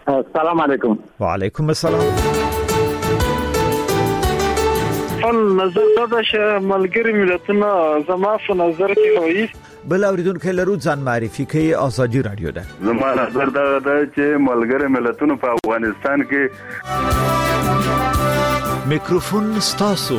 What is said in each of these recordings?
السلام علیکم. وعلیکم السلام. نظر دا چې ملګری ملتونه زما په نظر کې وایي بل اوریدونکو لرو ځان معرفي کوي ازادي رادیو ده. زما نظر دا چې ملګری ملتونه په افغانستان کې میکروفون ستاسو.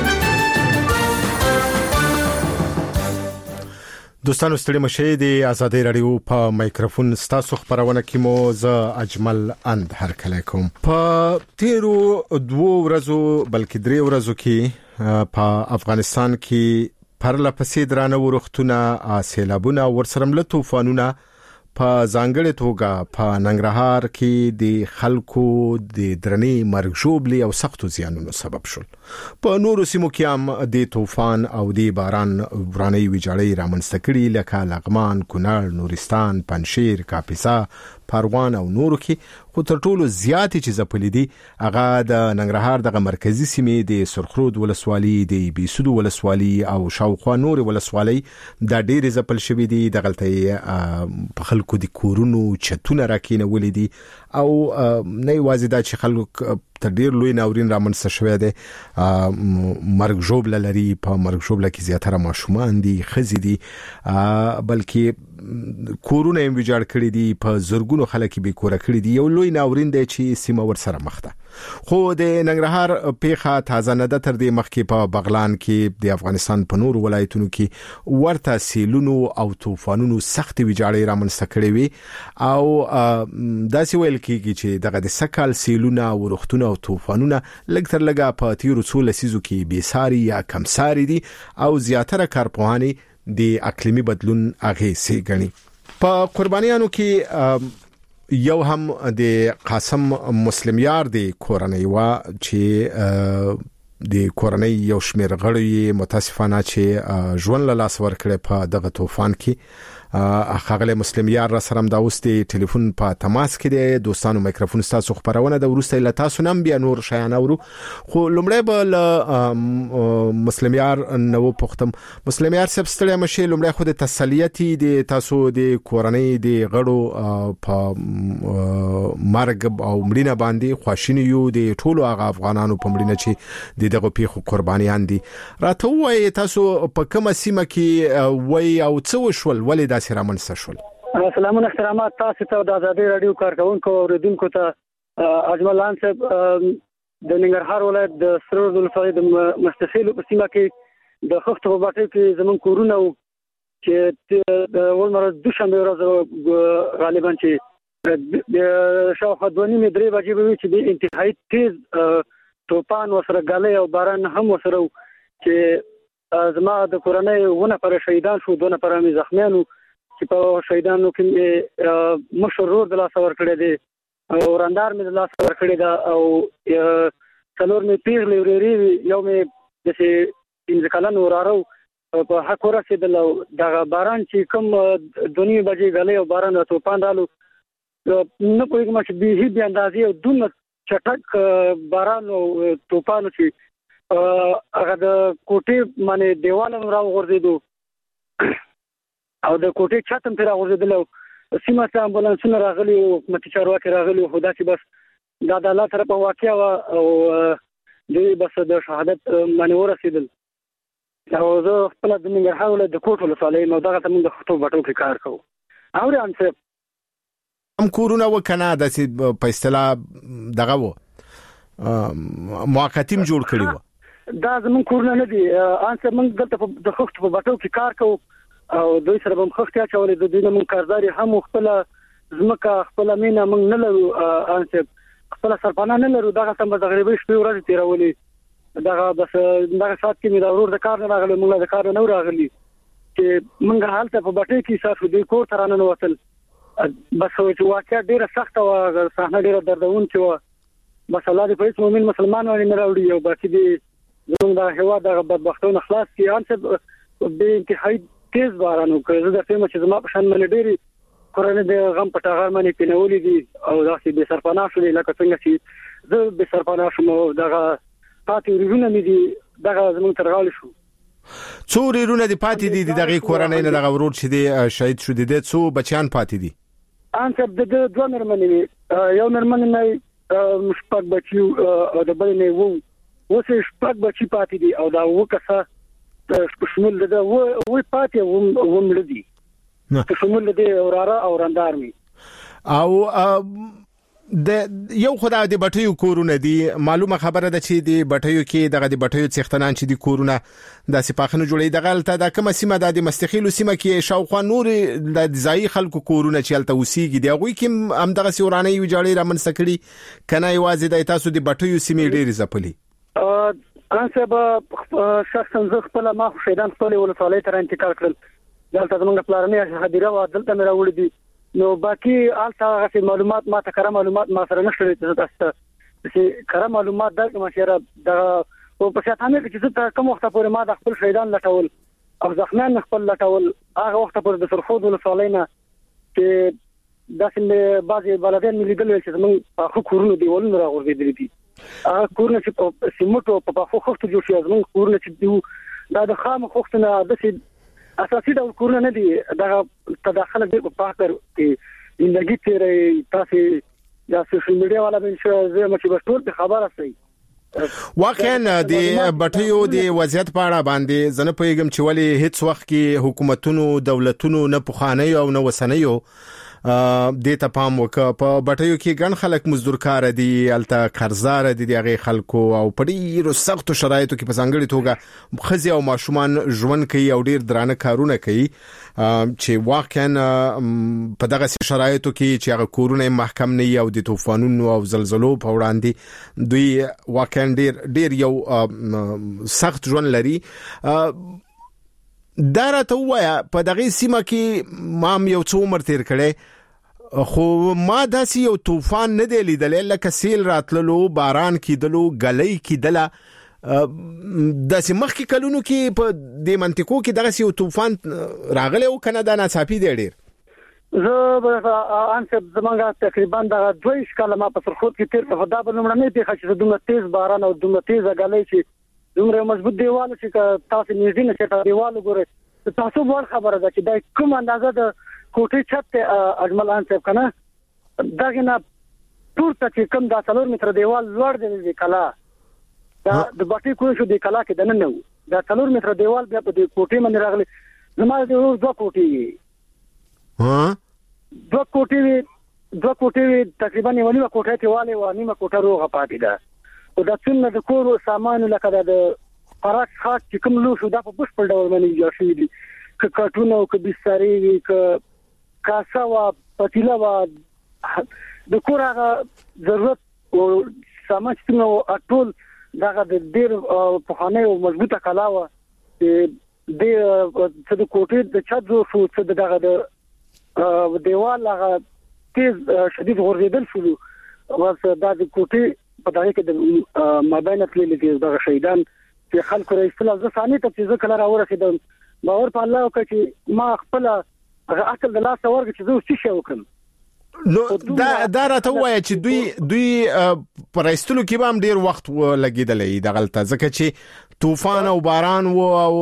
دوستانو ستړي مشه دي ازادي رادیو په میکروفون ستاسو خبرونه کې مو ز اجمل اند هرکلی کوم. په تیرو 2 ورځو بلکې 3 ورځو کې په افغانستان کې پرله پسې درانه ورختونه سیلابونه ورسره مل طوفانونه په ځانګړې توګه په ننګرهار کې د خلکو د درنې مرګ ژوبلې او سختو زیانونو سبب شول. په نورو سیمو کې هم د طوفان او د باران ورانې ویجاړۍ رامنځته کړي لکه لغمان، کونړ، نورستان، پنجشیر، کاپیسا، پروان او نورو کې. خو تر ټولو زیاتې چې ځپلې دي هغه د ننګرهار دغه مرکزی سیمې د سرخرود ولسوالي، د بیسود ولسوالي او شاوخوا نور ولسوالي دا ډېر ځپل شوې دي. دغلته په خلکو د کورونو چتونه راکینولې دي او نه یوازې دا چې خلک تر ډیر لوی ناورین رامنځته شوی دی، مرګ ژوبله لري. په مرګ ژوبله کې زیاتره ماشومان دي، ښځې دي، بلکې کورونه یې ویجاړ کړي دي، په زرګونو خلک بې کوره کړي دي. یو لوی ناورین دی چې سیمه ورسره مخ ده. خو د ننګرهار پیښه تازه نه ده. تر دې مخکې په بغلان کې د افغانستان په نورو ولایتونو کې ورته سیلونو او طوفانونو سخت ویجاړۍ رامنځته کړې وي او داسې ویل کېږي چې دغه د سکهال سیلونه، ورختونه او طوفانونه لږ تر لږه په تیرو څو لسیزو کې بېساري یا کمساري دي او زیاتره کارپوهانې د اقلیمي بدلون اغېزې ګڼي. په قربانیانو کې یو هم د قاسم مسلمیار د کورنۍ وا چې د کورنۍ یو شمېر غړي متاسفانه چې ژوند له لاس ورکړي په دغه طوفان کې. خاغله مسلمیار را سره د اوس د ټلیفون په تماس کې دی. دوستانو میکروفون تاسو خبرونه د ورسته له تاسو نم بیا نور شایان اورو. خو لمړی به مسلمیار نو پختم. مسلمیار سب ستړی مشه. لمړی خو د تسلیتی د تاسو د کورنۍ د غړو په مرګ او مړینه باندې خواشینی یو د ټولو هغه افغانانو په مړینه چې دغه پیښو قربانیان دي. راته وایي تاسو په کومه سیمه کې وای او څه وشول، ولې دا سره منځ شول؟ سلامونه احترامات تاسو ته د آزادي رادیو کارکونکو او اوریدونکو ته. اجمل لان صاحب د ننګرهار ولایت د سرور ولسوالۍ د مستفیل په سیمه کې د خښتو په باټې کې زمون کورونه چې د ولمر دوشنبه ورځ غالبا چې د شاوخوا 2:30 بجې به چې د انتهایی تیز طوفان وسره غالۍ او باران هم وسره چې زما د کورنۍ ونه پر شهیدان شو، دونه پر مې زخمیانو چې په شهیدانو کې مشر رور د لاس ورکړی دی او رندار مې د لاس ورکړی دا او څلور مې پیغلې ورېرې یو مې د 15 کلن ورارو په حق ورسېدل. دغه باران چې کوم 2:30 بجې غالۍ او باران او طوفان رالو نه پوهېږم چې به اندازې او دونه چټک باران او طوفان چې هغه د کوټې باندې دیوالونو راوغورځېدو او د کوټې چت هم پرې راغورځېدل او سیمه ته امبولانسونه راغلي او حکومتي چارواکي راغلي. خو داسې بس دا د الله طرفه واقعه وه او دوی بس د شهادت باندې ورسېدل. او زه خپله د ننګرهار ولایت د کوټ ولسوالۍ یم او دغلته موږ د خښتو بټو کې کار کوو. اورې صاحب هم کورونه وکنه داسې په اصطلاح دغه و موقتیم جوړ کړي و؟ دا زمون کورونه نه دي. انسه موږ دلته د خښتو په بټو کې کار کوو او دوی سره به خښتیا چولې. د دوی نه موږ کارزاري هم خپل ځمکه خپل مینه موږ نه لرو. انسه خپل سرپانه نه لرو. دغه سم تقریبا شپې ورځې تیرولې. دغه بس دغه سات کې مې دا ورور د کار نه راغلی، موږ د کار نه راغلی چې موږ حالت په بټې کې صافو دوی کور تر نه وصل. بس چې واقعا ډیره سخته و، صحنه ډیره دردونکې و. بس الله دې په هیڅ مؤمن مسلمان باندې نه راوړي او باقي دې زموږ د هېواد دغه بدبختونه خلاص کړي. انسه به انتهایی تیز باران وکړ. زه د فهم چې زما په شان باندې ډېری کورنۍ د غم په ټغر باندې پینولې دي او داسې بې سرپناه شولې لکه څنګه چې زه بې سرپناه شوم او دغه پاتې ورونه مې دي دغه زموږ تر غاړې شو. څو ورونه دي پاتې دي دغه کورنۍ نه دغه ورور چې دی شهید شو دي څو بچیان پاتې دي؟ ان څه د دوه مرمنې یو مرمن نه شپږ بچي او د بل نه وو شپږ بچي پاتې دي او دا وکړه په شمول ده وې پاتې ومړ دي په شمول ده اوراره او رندار می او د یو خدای د بټیو کورونه دي معلومه خبره ده چې د بټیو کې دغه د بټیو څښتنان چې د کورونه د سپاخنه جوړې د غلطه د کومه سیمه د مستخیل سیمه کې شاوخوا نور د ځای خلکو کورونه چې الته وسیږي دی هغه کې هم دغه سورانه یو جوړې را منسکړي کنه یوازې د تاسو د بټیو سیمه ډېر زپلي ان سبا شخصا زه خپل ما شهیدان خپل ولسوالۍ ته انتقال کړل دلته زموږ پلانونه هدیره و دلته مې راوړې دي نو باقي الته معلومات ما ته کړه معلومات ما سره نشته چې کړه معلومات د مشره د او په شاتانه کې چې کوم وخت پورې ما د خپل شهیدان لټول او ځخنان خپل لټول هغه وخت پورې د سرخود ولسوالۍ نه چې داسې بعضي بلدان ملي دل چې موږ په کورونو دیوالونو راغورځېدل دي کورونه چې په سیمټو په خوخت جوړ شي زموږ کورونه چې دا د خام خوختنه د اساسي ډول کورونه نه دي دا تداخل د پاکر کې زندگی تیرې تاسو د سوشل میډیا والا به زه مچ بشټور په خبره سي واقعا د بټیو د وضعیت په اړه باندې زنه پیغام چې ولی هیڅ وخت کې حکومتونو دولتونو نه پخانه او نه وسنیو د ته پام وک په بټیو کې ګڼ خلک مزدور کار دي الته قرضدار دي دغه خلکو او په ډیرو سختو شرایطو کې په ځانګړي توګه خزي او ماشومان ژوند کوي او ډیر درانه کارونه کوي چې واقعا په دغه شرایطو کې چې هغه کورونه محکم نه او د طوفانونو او زلزلو په وړاندې دوی واقعا ډیر یو سخت ژوند لري دا راته وایا په دغه سیمه کې ما یو څو عمر تیر کړي خو ما داسې یو طوفان نه دی لیدلی لکه سیل راتللو باران کیدلو غلې کیدله داسې مخکې کلونو کې په دې منطقو کې دغه یو طوفان راغلی او کنه دا ناڅاپي دی ډیر زه انسب زمونږ تقریبا د 2 کاله ما په سرخود کې تیر په دا بلمړنې پیښه چې دومره تیز باران او دومره تیز غلې چې دومره مضبوط دیوال چې تاسو نږدې نشئ ته دیوال وګورئ تاسو ور خبره ده چې دا کوم اندازه د کوټې چت اجمل انصب کنه داګه نه پورته چې کوم دا 3 متر دیوال لوړ دی کلا دا د باټي کوی شو دی کلا کې دنه نو دا 3 متر دیوال بیا په کوټې باندې راغلی زموږ د روز 2 کوټې دوه کوټې تقریبا نیمه کوټه ته والي و نیمه کوټه روغه پاتې ده او دا څنګه د کور سامان لکه د پراک خاص چې کوم لو شو دا په بشپړ ډول باندې جوړ شوی دي ک کټونه او ک بسترې ک کاسه وا پتیلا وا د کور هغه ضرورت او سامان چې ټول دغه د ډیر په خانه او مضبوطه کلاوه د د کوټې د چت جوړ شو چې دغه د دیوال هغه تیز شدید غورځیدل شو واسه د کوټې په دغه کې د مابین تللی کې دغه شهیدان چې خلکو رئیس الله ځانې ته چې ذکر را ورسېدم باور په الله وکړي چې ما خپل عقل د لاس ورګ چې زه څه شي وکم نو دا راته وایي چې دوی پرېستلو کې به هم ډیر وخت لګیدلې د غلطه ځکه چې طوفان او باران او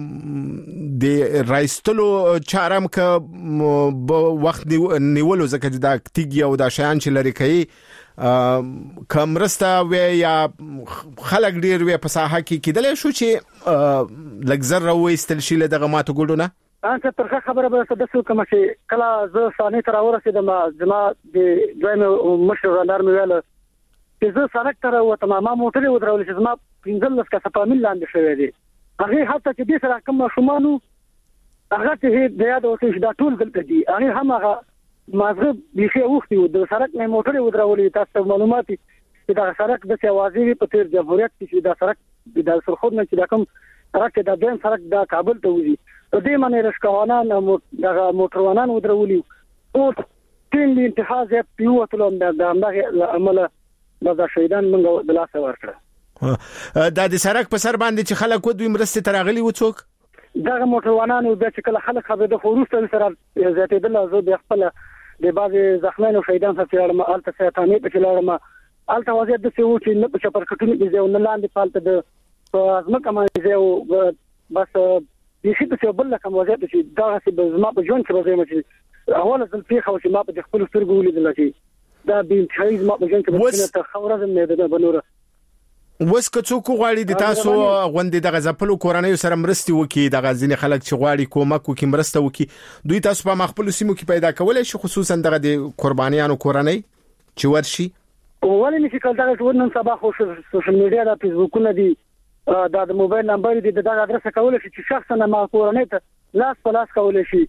د رایستلو چارم ک وخت نیولو ځکه چې دا تیګي او دا شیان چې لري کوي کمرستا و یا خلک ډیر و په ساحه کې کېدل شو چې لګزر راوېستل شي دغه ماته ګډونه انته ترخه خبره به د څه کوم چې کله زه ثاني تر ورسېدم زما د دویم مشر رندار مې ویل چې زه سړک تر وته ما موټر ودرول چې زما 15 کسه فامیل لاندې شوی دی هغه حتی چې د سره کوم شومانو هغه ته د یاد اوسه چې دا ټول دلته دي هغه هم هغه مازغه بيخي وختي د سړک نه موټر ودرولې تاسو معلومات چې دا سړک د سیوازي په تیر جمهوریت کې دا سړک د سرخود نه چې دا کوم سړک د دین سړک د کابل ته وځي په دې باندې رشکوانان دغه موټروانان ودرولي او تین انتخاب یې پیوتلم د عمل د شهیدان موږ د لاس ورکړه د سړک په سر باندې چې خلک دوی مرسته تراغلي وڅوک دغه موټروانان د چې کله خلک خبره خو وروسته سره زیاتېدل زه د خپل د بعض زخمانو شهیدان سره اړه الته ساتانه په چلاره الته وضعیت د څه و چې نه په چپرکټونو کې ځو نه لاندې پالته د ازمکه باندې ځو بس یې څه بل کوم وضعیت چې دا څه به زما په ژوند کې راځي چې اوله ځل پیښه چې ما په خپل سترګو ولیدل چې دا به انتهایی ما په ژوند کې ممکنه ته خورزم نه ده بنوره وس که څوک غواړي د تاسو غوندې د غزپلو کورنۍ سره مرستي وکي د غزنی خلک چې غواړي کومک وکي مرسته وکي دوی تاسو په مخبل سیمو کې پیدا کولای شي خصوصا دغه د قربانیانو کورنۍ چې ورشي ولې نشي کولای دا ورنن سبا خو سوشل میډیا د فیسبوکونه دي د موبایل نمبر دي د ادرس کولای شي چې شخصا ما کورنۍ ته لاس په لاس کولای شي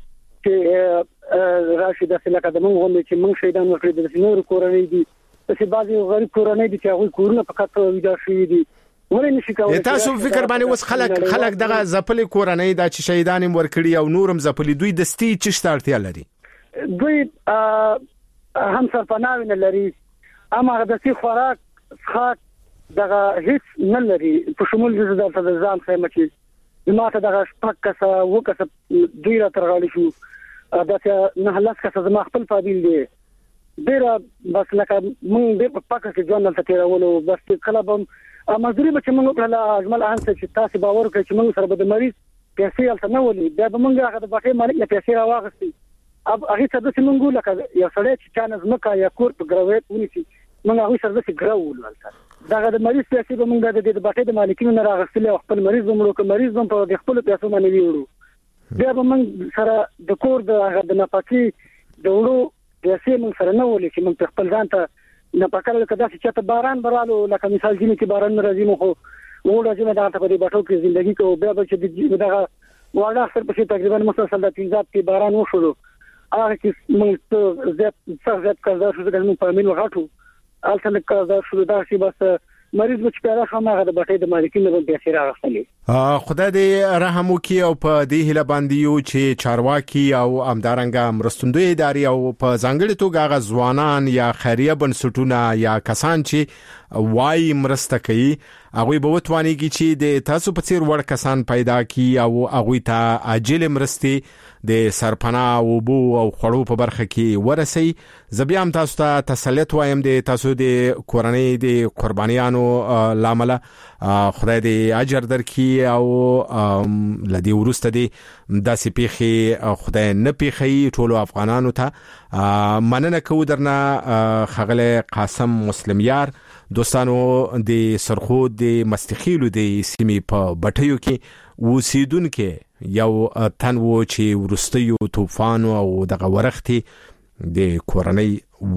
چې راشي د سلکه د موږ غوښمه چې موږ شهیدان ورکړي د نور کورنۍ دي چې بعضي غریب کورنۍ دي چې هغه کورونه فقط ویدا شي دي ولې نشي کولای تاسو فکر باندې وس خلک دغه زپلې کورنۍ د چې شهیدان ورکړي او نورم زپلې دوی دستي چې شتارتیا لري دوی هم سرپناوي نه لري اما د سي خوراک څخه دغه هیڅ نه لري په شمول د ځان خیمه چې ماته دغه شپک کسه وکسه دوی را ترغالي شو دا چې نه لاس کسه زما خپل فاضل دي ډیره بس لکه مونږ د پاکه کې ځان ته تیرولو بس کله به مزدوري به چې مونږ په اجمل ان چې تاسو باور کوئ چې مونږ سره به د مریض پیسې الته نه ولي دا به مونږ هغه د باټې مالک نه پیسې راوغستي اب هغه څه د مونږ لکه یو سړی چې چانه زمکا یا کور په ګرویت ونیسي مونږ هغه سره د ګرول ولته دا د مریض پیسې به مونږ د باټې د مالکینو نه راغستل او خپل مریض ومړو که مریض هم په خپل پیسو باندې ویوړو بیا به مونږ سره د کور د هغه د نفقي د وړو پیسې مونږ سره نه ولې چې مونږ خپل ځان ته نه پکړل کدا چې ته باران برالو لکه مثال جنې کې باران راځي مو خو وړو چې دا ته په دې باټو کې ژوندۍ کو بیا به چې دغه وړا سره په تقریبا مسلسل د تیزاب کې باران وشولو هغه چې مونږ زیات کړه شو د موږ په مين وغاټو الته کړه شو دا چې بس مریض چې پیدا خامغه د باټې د مالکینو په پیسې راغستلې خدای دې رحم وکي او په دې هله باندې یو چې چارواکي او امدارنګ مرستندوی اداري او په ځانګړي توګه غزوانان یا خیریه بنسټونه یا کسان چې وای مرسته کوي هغه به وتوانيږي چې د تاسو په څیر وړ کسان پیدا کی او هغه ته عاجل مرستي د سرپناه او بو او خړو په برخه کې ورسي زبيام تاسو ته تسلیت وایم د تاسو د کورنۍ د قربانیانو لامل خدای دې اجر درکړي او لدی ورسته دي د سپیخي خدای نه پیخي ټول افغانانو ته مننه کو درنه خغله قاسم مسلم یار دوستانو د سرخود د مستخیلو د سیمې په بټیو کې وسیدونکو یو تن و چې ورستیو طوفان او دغه ورختي د کورنۍ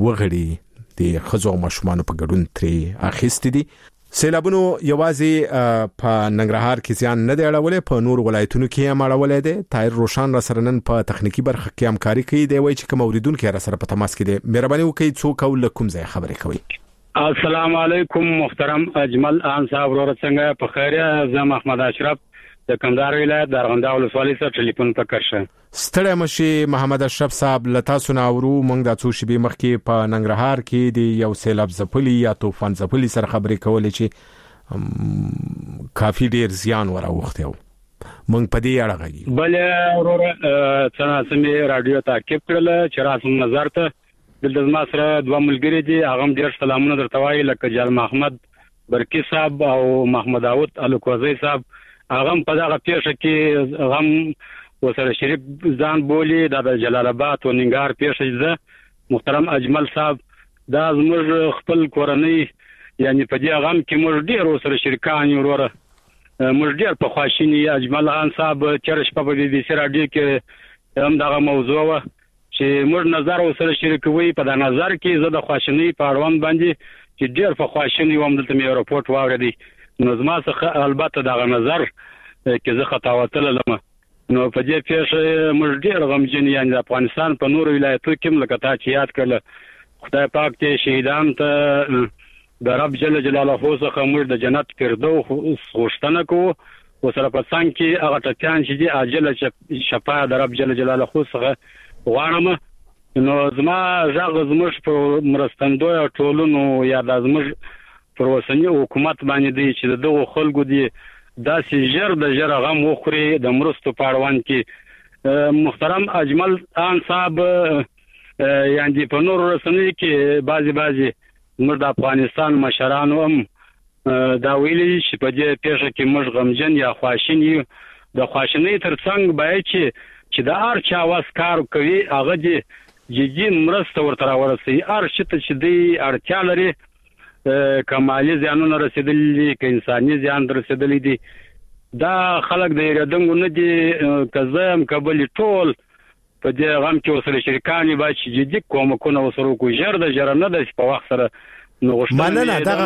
وغړي د خزو مشمانو په ګډون ترې اخیستې دي سیلابونو یوازې په ننګرهار کې ځان نه دی اړولې په نور ولایتونو کې هم اړولې دي طاهر روشان را سره نن په تخنیکی برخه کې همکاري کوي دی وایي چې کوم اوریدونکو را سره په تماس کې دي مهرباني وکړئ څوک او لکم ځای خبرې کوي السلام علیکم محترم اجمل ان صاحب ورور څنګه په خیره زم احمد اشرف د کندهار ولایت د ارغنداو ولسوالۍ سره ټلیفون پکړشه ستړی مشي محمد اشرف صاحب لتا سناورو مونږ د څو شبي مخ کې په ننګرهار کې د یو سیلاب زپلی یا طوفان زپلی سره خبرې کولې چې کافي ډیر زیان وراوخته مونږ په دې اړه غږی بل ورور څنګه سمې رادیو تعقیب کړل چې راسم نظر ته د زما سره دوه ملګری دي هغه ډیر سلامونه درته وایي لکه جال محمد برکی صاحب او محمد داوود الکوزی صاحب هغه په دغه پیښه کې غم وسره شریک ځان بولی د جلال آباد او ننګرهار پیښه ده محترم اجمل صاحب دا زموږ خپل کورنۍ یعنی په دې غم کې موږ ډیر وسره شریکان یو وروره موږ ډیر په خواشینی اجمل خان صاحب چرش په بي بي سي رادیو کې هم دغه موضوع و چې موږ نظر وسره شریکوي په دا نظر کې زه د خواشینی په اړوند باندې چې ډیر په خواشینی وم دلته مې راپورټ واوریدي نو زما څخه البته دغه نظر کې زه خطاوتل لمه نو په دې پیښه موږ ډیر غمجن یعنی د افغانستان په نور ولایتونو کې لکه تا چې یاد کړل خدای پاک دې شهیدان ته د رب جل جلاله څخه موږ د جنت فردوس غوښتنه کوو وسره په څنګه کې هغه ټکان چې دی عاجل شفاعت د رب جل جلاله څخه غواړم نو زما ژغ زموږ په مرستندوی ټولونو یا د زموږ پر وسنی حکومت باندې دی چې دغه خلکو دی داسې ژر د ژر غم وخوري د مرستو په اړوند کې محترم اجمل خان صاحب یعنی په نور رسنۍ کې بعضی موږ د افغانستان مشرانو هم دا ویلي چې په دې پیښه کې موږ غمجن یا خواشین یو د خواشینۍ ترڅنګ باید چې چې د هر چا واس کار کوي هغه دې جدي مرسته ورته راورسي هر شي ته چې دی اړتیا لري کمالي زیانونه رسیدلي که انساني زیان رسیدلي دي دا خلک د یادنګو نه دي کزم کبل ټول په دې غم کې وسره شریکان باید چې جدي کومکونه وسره کو ژر د ژر نه د په وخت سره نو مننه دغه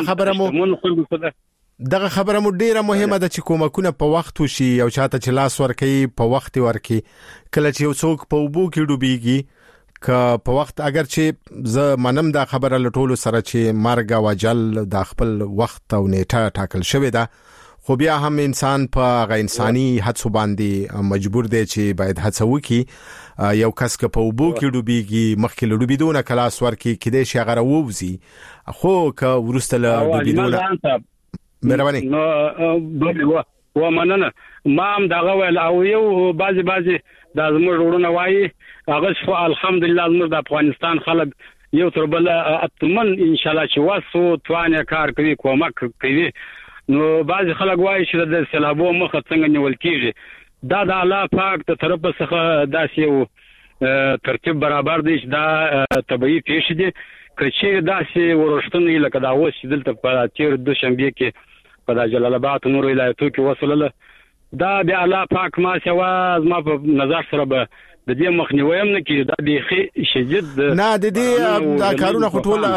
خبره مو ډیره مهمه ده چې کومکونه په وخت وشي او چاته چې لاس ورکړي په وخت ورکړي کله چې یو څوک په وبو کې ډوبېږي که په وخت اگر چې زه منم دا خبره لټولو سره چې مرګ او اجل د خپل وخت او نیټه ټاکل شوی ده خو بیا هم انسان په غیر انساني هڅو باندې مجبور دی چې باید هڅه وکړي یو کس که په وبو کې ډوبېږي مخکې له ډوبېدو نه کلاس ورکړي کېدای شي هغه راووځي خو که وروسته له ډوبېدو نه مهرباني نو ومننه ما هم دغه ویل او یو بعضی د زموږ وروڼه وایي هغه الحمدلله زموږ د افغانستان خلک یو تر بل اتمن ان شاء الله چې واسو توانه کار کوي کومک کوي نو بعضی خلک وایي چې د سیلابو مخه څنګه نیول کیږي دا د الله پاک ته طرف څخه داسې یو ترتیب برابر دی چې دا طبيعي پیښ دي کچې داسې ورښتنې لکه دا اوس چې دلته په تیر دوشنبه کې په جلال آباد نور ولایتو کې وصله دا بیا الله پاک ما سوا ما په نظر سره به د دې مخنیوي هم نه کې دا بيخي شدید نه د دې دا کارونه خټول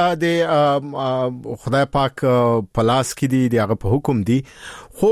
د خدای پاک پلاس کې دي هغه په حکم دي خو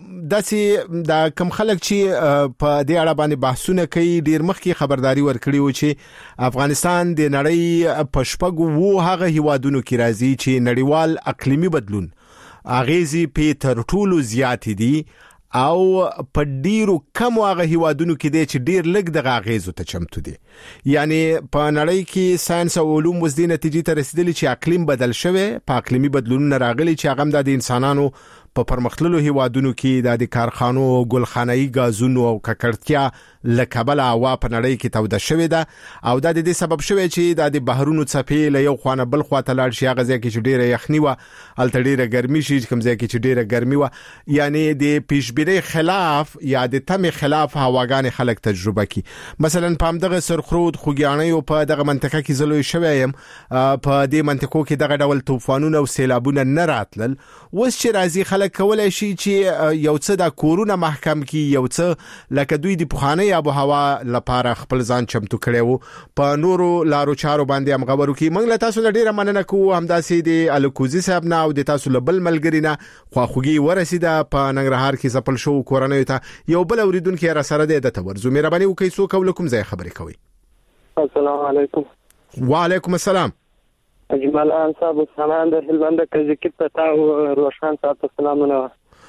داسې دا کم خلک چې په دې اړه باندې بحثونه کوي ډیر مخکې خبرداري ورکړي و چې افغانستان د نړۍ په شپږو هغه هیوادونو کې راځي چې نړیوال اقلیمي بدلون اغیزي په تر ټولو زیات دي او په ډیرو کم هغه هیوادونو کې دي چې ډیر لږ د اغیزو ته چمتو دي یعنی په نړۍ کې ساينس او علوم وزدي نتیجې ته رسیدلي چې اقلیم بدل شوی په اقلیمي بدلونونو راغلي چې هغه د انسانانو په پرمختللو هیوادونو کې د کارخانو ګلخانه‌ای غازونو او ککړتیا لکبل هوا په نړۍ کې توده شوې ده او د دې سبب شوی چې د بهرونو څپې له یو خوانه بل خواته لاړ شي هغه ځکه چې ډیره یخني و الته ډیره ګرمي شي کوم ځکه چې ډیره ګرمي و یعنی د پیشبینی خلاف یا د تم خلاف هواګان خلک تجربه کی مثلا په دغه سرخرود خوګیانې او په دغه منطقه کې زلوي شوی په دې منطقو کې دغه ډول طوفانونه او سیلابونه نه راتلل وس چې راځي خلک کولای شي چې یو څه د کورونا محکم کې یو څه لکه دوی د پخانه ابو هوا لپاره خپل ځان چمتو کړو په نورو لارو چارو باندې هم خبرو کې موږ له تاسو ډیره مننه کوو همداسې د الکوزي صاحب نه او د تاسو لبل ملګری نه خواخوږي ورسیده په ننګرهار کې سپل شو کورنۍ ته یو بل اوریدونکو را سره د تورزو مهرباني وکړئ سو کوم ځای خبرې کوي السلام علیکم وعلیکم السلام اجمل انصاب السلام در هلمند کزکی پتا او روشن صاحب سلامونه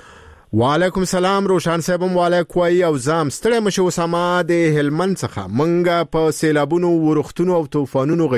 وعلیکم السلام روشن صاحب وعلیکم او زام ستړی مشه وسما د هلمند څخه منګه په سیلابونو ورختونو او طوفانونو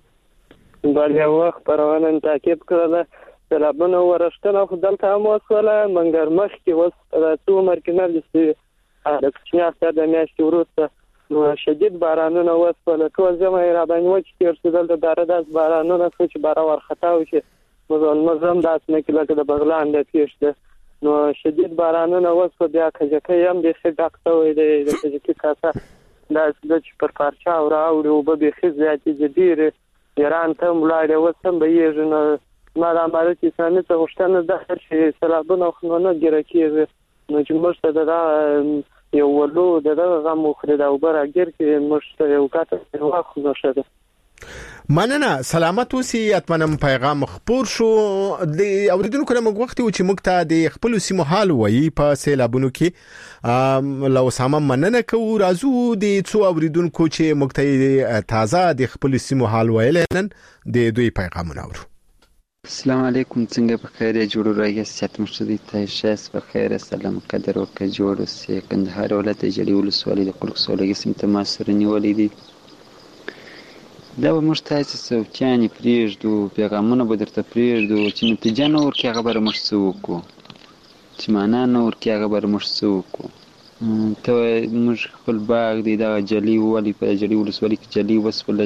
غږیګو بل وخت پرونه تعقیب کړل سیلابونو ورښتنه خو دلته هم وسوله منګر مخ کې وس د عمر کې نه دي د کچنیا د میاشتې وروسته نو شدید بارانونه وسوله ټول زموږ را باندې وچ تیر شول د دارداس بارانونه چې بارا ورخطاو شي مزم داس نه کله د بغلان د پیښ ده نو شدید بارانونه وسوله بیا کجکه هم د څه ډاکټر وي د کجکه کاسه دا چې پر پارچا او راوړي او به خزياتي جدير ایران ته ملاړ وسم به یې نو ما د اماراتي ثاني ته غشتنه د چې سلابونه خنونه ګره کیږي نو چې مرسته ده یو ولو دغه غو خرید او برګر کې مشته یو کاته واخو نشده مننه سلامت اوسئ اتمنم پیغام خبر شو د اوریدونکو کوم وخت و چې موږ ته د خپل سیمو حال وایي په سیلابونو کې لو سامان مننه کو راځو د څو اوریدونکو چې موږ ته تازه د خپل سیمو حال وایل نن د دوی پیغامونه اورو السلام علیکم څنګه په خیر جوړ راغی سات مرشدی ته شاس په خیر سلام قدر او ک جوړ سي کندهار ولایت جړی ولسوالۍ د قلق سولګي سم ته ماسر نیولې دي دا مرشتای څوچانی پریږدو پیغامونه به درته پریږدو چې نتیجه نور کې خبره مرسوکو چې معنا نور کې خبره مرسوکو ته موږ خپل باغ دی دا جلی ولی په جړی ولسوالۍ کې جلی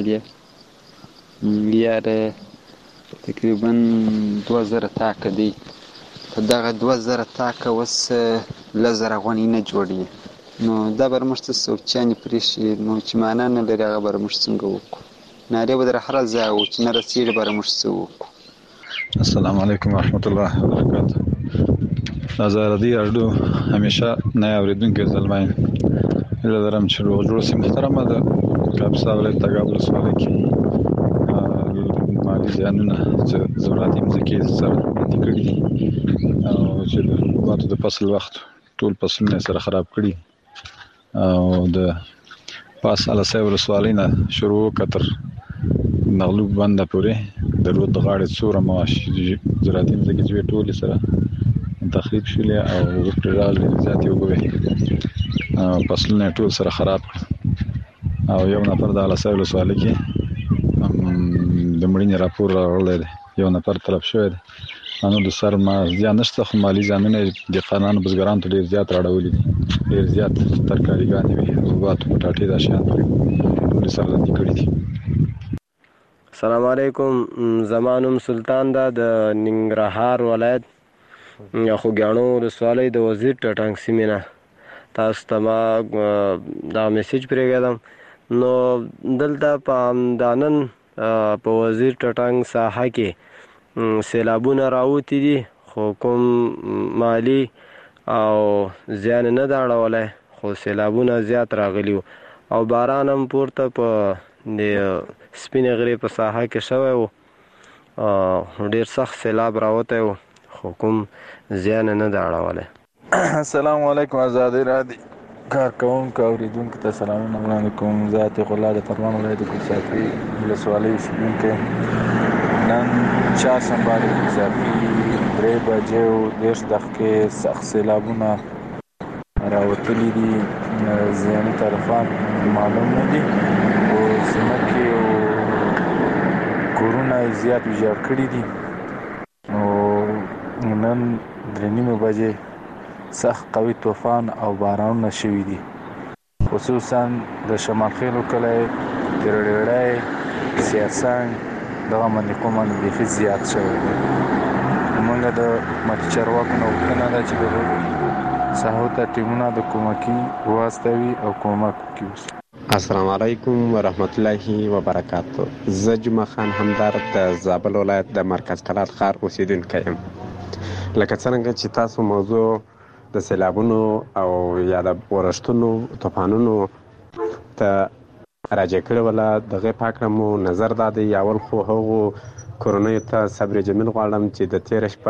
وسولل یاره تقریبا 2000 تاکه دی په دغه 2000 تاکه وس لزر غونی نه جوړي نو دا به موږ ته سوچانې پرېښي نو چې معنا نه لري هغه به موږ څنګه وکړو نارې به در هره ځای و چې نه رسېږي به موږ څه وکړو. السلام علیکم ورحمت الله وبرکاته. آزادی راډیو همیشه نه اوریدونکو زلمای هیله لرم چې روغ جوړ سي. محترمه ده کاپسا ولایت تګاب ولسوالۍ کې مالي زیانونه چې زراعتي ځمکې سره باندې کړي او چې د حکومت د فصل وخت ټول فصلونه سره خراب کړي او د پاس علاسه ولسوالۍ نه شروع کتر مغلوب بنده پورې د رود غاړې څوره ماش زراعتي ځمکې چې ټول سره تخریب شولې او پرال ذاتي وګوي فصلونه ټول سره خراب او یو نفر د علاسه ولسوالۍ کې د مړینې راپور راغلی دی، یو نفر تلف شوی دی. نو د سر ما زیان نشته خو مالي زیانونه د قانون بزګرانو ته ډېر زیات راړولي دي، ډېر زیات ترکاریګانې وي حبوبات پټاټې دا شیان ټول سره لاندې کړي دي. السلام علیکم، زما نوم سلطان ده د ننګرهار ولایت خوږیاڼو ولسوالۍ د وزیر ټټنګ سیمې نه تاسو ته ما دا میسیج پرېږدم. نو دلته په همدانن په وزیر ټټنګ ساحه کې سیلابونه راوتي دي خو کوم مالی او زیان نه ده اړولی خو سیلابونه زیات راغلي وو او باران هم پورته په د سپینې غرې په ساحه کې شوی و، ډېر سخت سیلاب راوتی و خو کوم زیان نه ده اړولی. السلام علیکم آزادی راډیو کارکوونکو اورېدونکو ته سلامونه وړاندې کوم. زه عتیق الله د پروان ولایت د کوهستاني ولسوالۍ اوسېدونکی. نن چهارشنبه د اضافي 3:30 سخت سیلابونه راوتلي دي. زیاني طرفان معلوم نه دي او ځمکې او کورونه یې زیات ویجاړ کړي دي. نو نن 3:30 سخت قوي طوفان او بارانونه شوي دي، خصوصا د شمال خیلو کلی، ترړېړی، سیاسنګ دغه منطقو باندې بیخي زیات شوی دی. موږ د حکومتي چارواکو نه غوښتنه ده چې د ساحو ته ټیمونه د کومکي واستوي او کومک وکړي. السلام علیکم ورحمت الله وبرکاته. زه جمعه خان همدرد د زابل ولایت د مرکز قلات ښار اوسیدونکی یم. لکه څرنګه چې تاسو موضوع د سیلابونو او یا د اورښتونو طوفانونو ته راجع کړې وله، د هغې په هکله مو نظر دا دی اول خو هغو کورنیو ته صبر جمیل غواړم چې د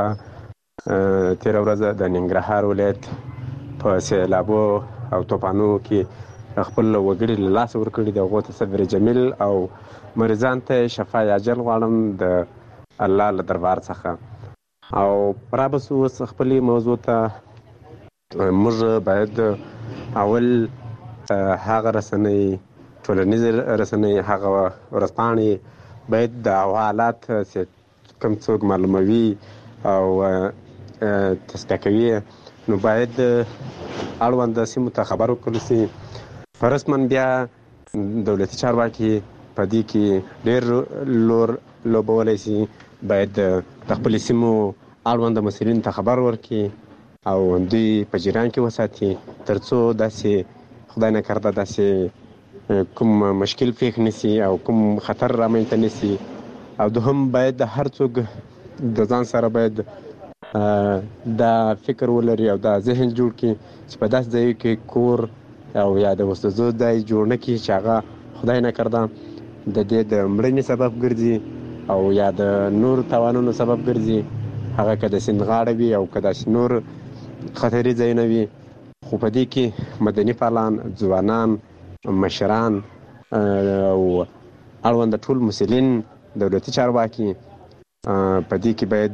تېره ورځ د ننګرهار ولایت په سیلابو او طوفانو کې خپل وګړي له لاسه ورکړي دي، هغو ته صبر جمیل او مریضان ته شفای عاجل غواړم د الله له دربار څخه. او رابسو اوس خپلې موضوع ته. موږ باید اول هغه رسنۍ ټولنیزې رسنۍ هغه ورځپاڼې باید د هوا حالات کوم څوک معلوموي او تصفیه کوي نو باید اړوند سیمو ته خبر ورکړل سي. په رسما بیا دولتي چارواکي په دې کې ډېر لوبولی سي، باید د خپلې سیمو اړوند مسؤلینو ته خبر ورکړي او دوی په جریان کې وساتي تر څو داسې خدای نه کرده داسې کوم مشکل پېښ نشي او کوم خطر رامنځته نشي. او دوهم باید د هر څوک د ځان سره باید دا فکر ولري او دا ذهن جوړ کړي چې په داسې ځایو کې کور او یا د اوسېدو ځای جوړ نه کړي چې هغه خدای نه کرده د دې د مړینې سبب ګرځي او یا د نور تاوانونو سبب ګرځي. هغه که د سیند غاړه وي او که داسې نور خطري ځایونه وي. خو په دې کې مدني فعالان، ځوانان، مشران او اړوند ټول مسؤلین دولتي چارواکي په دې کې باید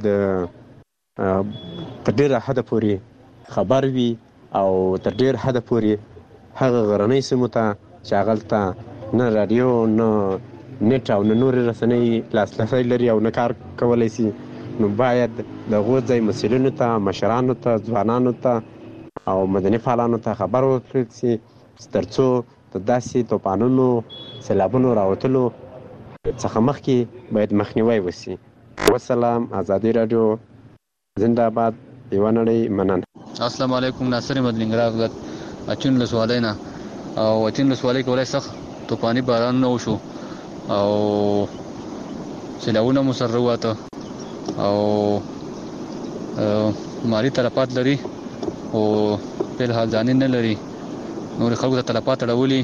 تر ډېره حده پورې خبر وي او تر ډېر حده پورې هغه غرنۍ سیمو ته چې هغلته نه راډیو نه نټ او نه نورې رسنۍ لاسرسی لري او نه کار کولی سي، نو باید د هغو ځای مسؤلینو ته، مشرانو ته، ځوانانو ته او مدني فعالانو ته خبر ورکړل سي تر څو د داسې طوفانونو، سیلابونو راوتلو څخه مخکې باید مخنیوی وسي. والسلام. آزادی راډیو زنده باد. یوه نړۍ. مننه. السلام علیکم. ناصر احمد ننګرهار ولایت اچین لسوالای نه او اچین لسوالای کولای سخت طوفاني باران نه وشو او سیلاونه مو سره وته او مالی تلفات لري او په حال ځان نه لري نور خلکو ته تلفات اړولي.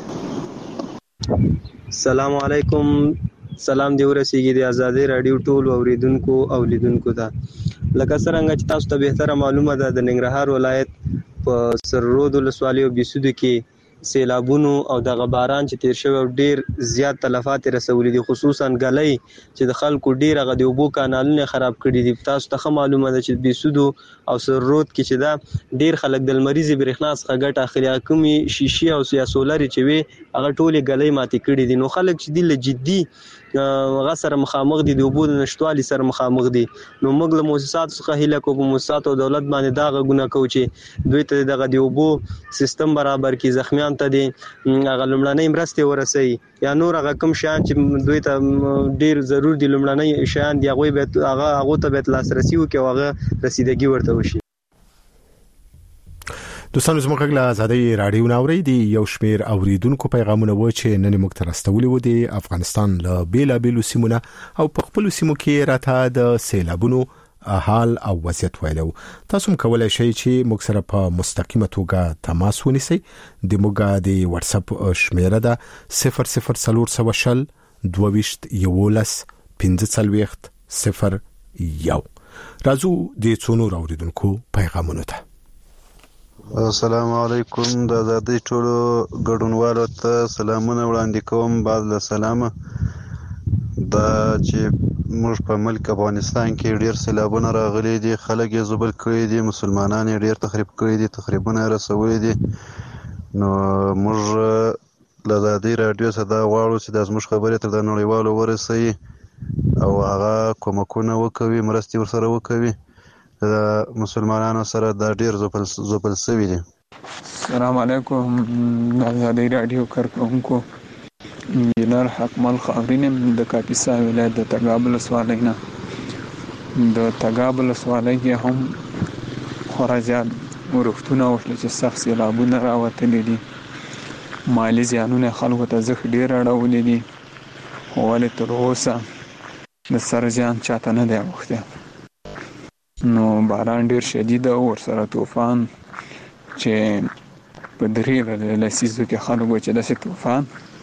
السلام علیکم. سلام دی ورسیږي د آزادۍ رادیو ټول اوریدونکو او لیدونکو ته. لکه څنګه چې تاسو ته به تر معلومه ده د ننګرهار ولایت په سررود ولسوالۍ او بيسودو کې سیلابونو او د غباران چې تیر شوی ډیر زیات تلفات رسولي دي، خصوصا غلې چې د خلکو ډیر غدي وبو کانالونه خراب کړي دي. تاسو ته معلومه ده چې بيسودو او سررود کې چې دا ډیر خلک د مریض برېښنا څخه ګټه اخلي، کومي شیشې او یا سولر چې وي هغه ټولې غلې ماتې کړي دي. نو خلک چې د جدي غسر مخامخ دي د وبو د نشټوالي سره مخامخ دي. نو موږ له مؤسسات څخه هیله کوو په مؤسسات او دولت باندې دا غوونه کوو چې دوی ته دغه د وبو سیستم برابر کړي، زخمیان ته دي هغه لمړنۍ مرستې ورسوي یا نور هغه کوم شیان چې دوی ته ډیر ضرور دي لمړنۍ شیان دی هغه ته به لاسرسي وکړي او هغه رسیدګي ورته وشي. دوستانو زموږ غږ له آزادۍ رادیو ناوړي دي یو شمیر اوریدونکو پیغامونه و چې نن موږ ته راستولي و دي افغانستان له بیلابیلو سیمونه او په خپل سیمو کې راته د سیلابونو حال او وضعیت ویلو. تاسو کولای شئ چې موږ سره په مستقیمه توګه تماس ونیسئ. د موږ د واتس اپ شمیره ده 0040 22 11 15 01. راځو د څونو اوریدونکو پیغامونه ته. السلام علیکم. د آزادۍ ټولو ګډونوالو ته سلامونه وړاندې کوم. بعد له سلامه دا چې موږ په ملک افغانستان کې ډیر سیلابونه راغلي دي، خلک یې زبل کړي دي، مسلمانان یې ډیر تخریب کړي دي، تخریبونه رسولي دي. نو موږ له آزادۍ رادیو څخه دا غواړو چې د زموږ خبرې تر د نړیوالو ورسوي او هغه کومکونه وکوي، مرستې ورسره وکوي. د مسلمانانو سره دا ډیر زبل سوي دي. السلام علیکم. د آزادۍ رادیو کارکونکو انجینر حکمل خاورین د کاپیسا ولایت د تګاب ولسوالۍ نه. د تګاب ولسوالۍ کې هم خورا زیات ورښتونه وشول چې سخت سیلابونه راوتلي دي. مالي زیانونه خلکو ته زخ ډیر اړولي دي، ولې تر اوسه د سر زیان چاته نه دی اوښتی. نو باران ډیر شدید او ورسره طوفان چې په درې لسیزو کې خلکو چې داسې طوفان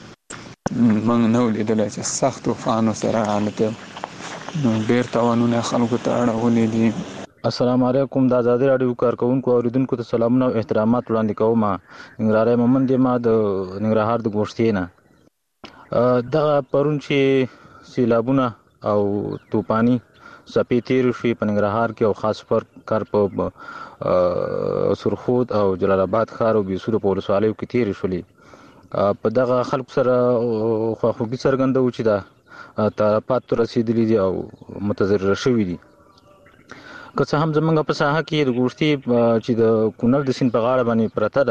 موږ نه ولیدلی چې سخت طوفان سره حالته نو ډیر تاوانونه خلکو ته اړولي دي. السلام علیکم. د آزادۍ رادیو کارکونکو او اوریدونکو ته سلامونه او احترامات وړاندې کوم. ننګرهاری محمد یم د ننګرهار د ګوشتې نه. دغه پرون چې سیلابونه او طوفاني څپې تیر شوې په ننګرهار کې او خاص کار په سرخود او جلال آباد ښار او بيسودو په ولسوالیو کې تیر شولې. په دغه خلکو سره خواخوږي څرګندوو چې دا تلفات رسیدلي دي او متضرر شوي دي. که څه هم زمونږ په ساحه کې د ګوشتې چې د کونړ د سیند په غاړه باندې پرته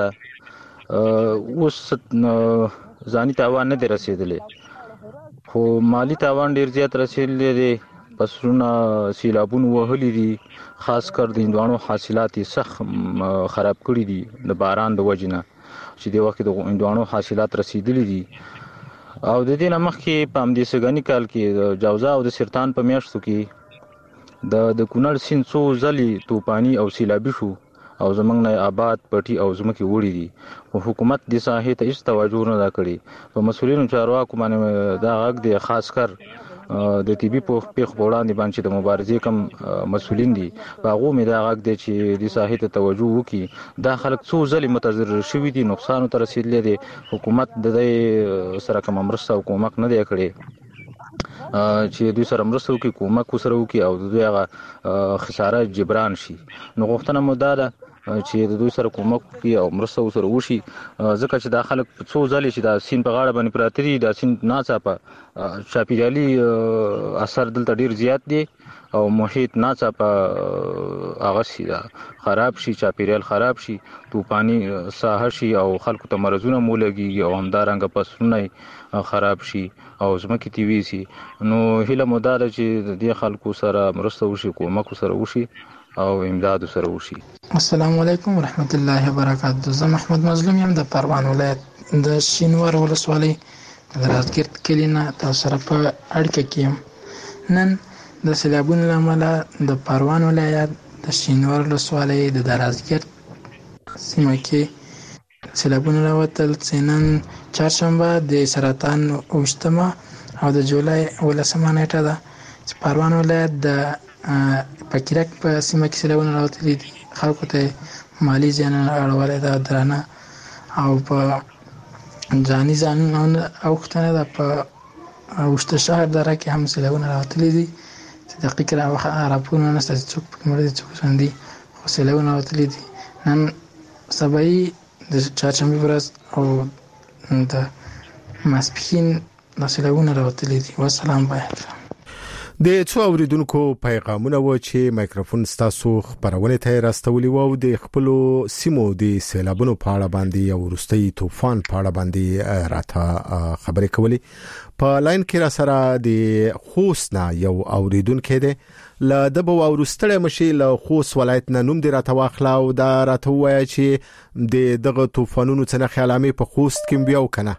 ده اوس ځاني تاوان نه دی رسیدلی، خو مالی تاوان ډیر زیات رسیدلی دی. فصلونه سیلابونه وهلي دي، خاص کر د هندوانو حاصلات سخت خراب کړي دي د باران د وجې نه چې د وخت د هندوانو حاصلات رسیدلي دي. او د دې نه مخکې په همدې سږني کال کې د جوزا او د سرطان په میاشتو کې د کونړ سیند څو ځلې طوفاني او سیلابي شو او زمونږ نه آباد پټي او ځمکې وړي دي، خو حکومت دې ساحې ته هیڅ توجه نه ده کړې. په مسؤلینو چارواکو باندې دا غږ دی، خاص کر د طبي پیښو په وړاندې باندې چې د مبارزې کم مسؤلین دي په هغو مې دا غږ دی چې دې ساحې ته توجه وکړي. دا خلک څو ځلې متضرر شوي دي، نقصان ته رسیدلی دی، حکومت د دې سره کومه مرسته او کومک نه دی کړی چې دوی سره مرسته وکړي، کومک ورسره وکړي او د دوی هغه خساره جبران شي. نو غوښتنه مو دا ده چې د دوی سره کومک وکړي او مرسته ورسره وشي، ځکه چې دا خلک څو ځلې چې دا سیند په غاړه باندې پراته دي، دا سیند ناڅاپه چاپیریالي اثر دلته ډیر زیات دی او محیط ناڅاپه هغه شي خراب شي، چاپیریال خراب شي، طوفاني ساحه شي او خلکو ته مرضونه مو لګي او همدارنګه فصلونه خراب شي او ځمکې تیوي شي. نو هیله مو دا ده چې د دې خلکو سره مرسته وشي، کومک سره وشي او امداد سره وشي. السلام علیکم ورحمت الله وبرکاته. زه محمد مظلوم یم د پروان ولایت د شینوار ولسوالۍ د رازګرد کلي نه تاسو سره په اړیکه کې یم. نن د سیلابونو له امله د پروان ولایت د شینوار ولسوالۍ د رازګرد سیمه کې سیلابونه راوتل چې نن چهارشنبه د سرطان 28 او د جولای 18 نیټه ده چې پروان ولایت د پکیرک په سیمه کې سیلابونه راوتلي دي. خلکو ته مالی زیان اړولی ده درانه او په ځاني زیانونه اوښتنه ده. په اوښته شهر دره کې هم سیلابونه راوتلي دي چې دقیق راپورونه نشته چې څوک پکې مړه دي څوک ژوندي، خو سیلابونه راوتلي دي. نن سبایي د چهارشنبې ورځ او د ماسپښین دا سیلابونه راوتلي دي. والسلام باید د څو اوریدونکو پیغامونه و چې مایکروفون ستاسو خبرونه ته راستولي وو د خپل سیمو د سیلابونو په اړه باندې او وروستي طوفان په اړه باندې راته خبرې کولې. په لاین کې را سره د خوست نه یو اوریدونکو دی ل دبو او وروستي مشي له خوست ولایت نه نوم دی راته واخلا او دا راته وایي چې د دغه طوفانونو څخه خیالامي په خوست کې بیا وکنه.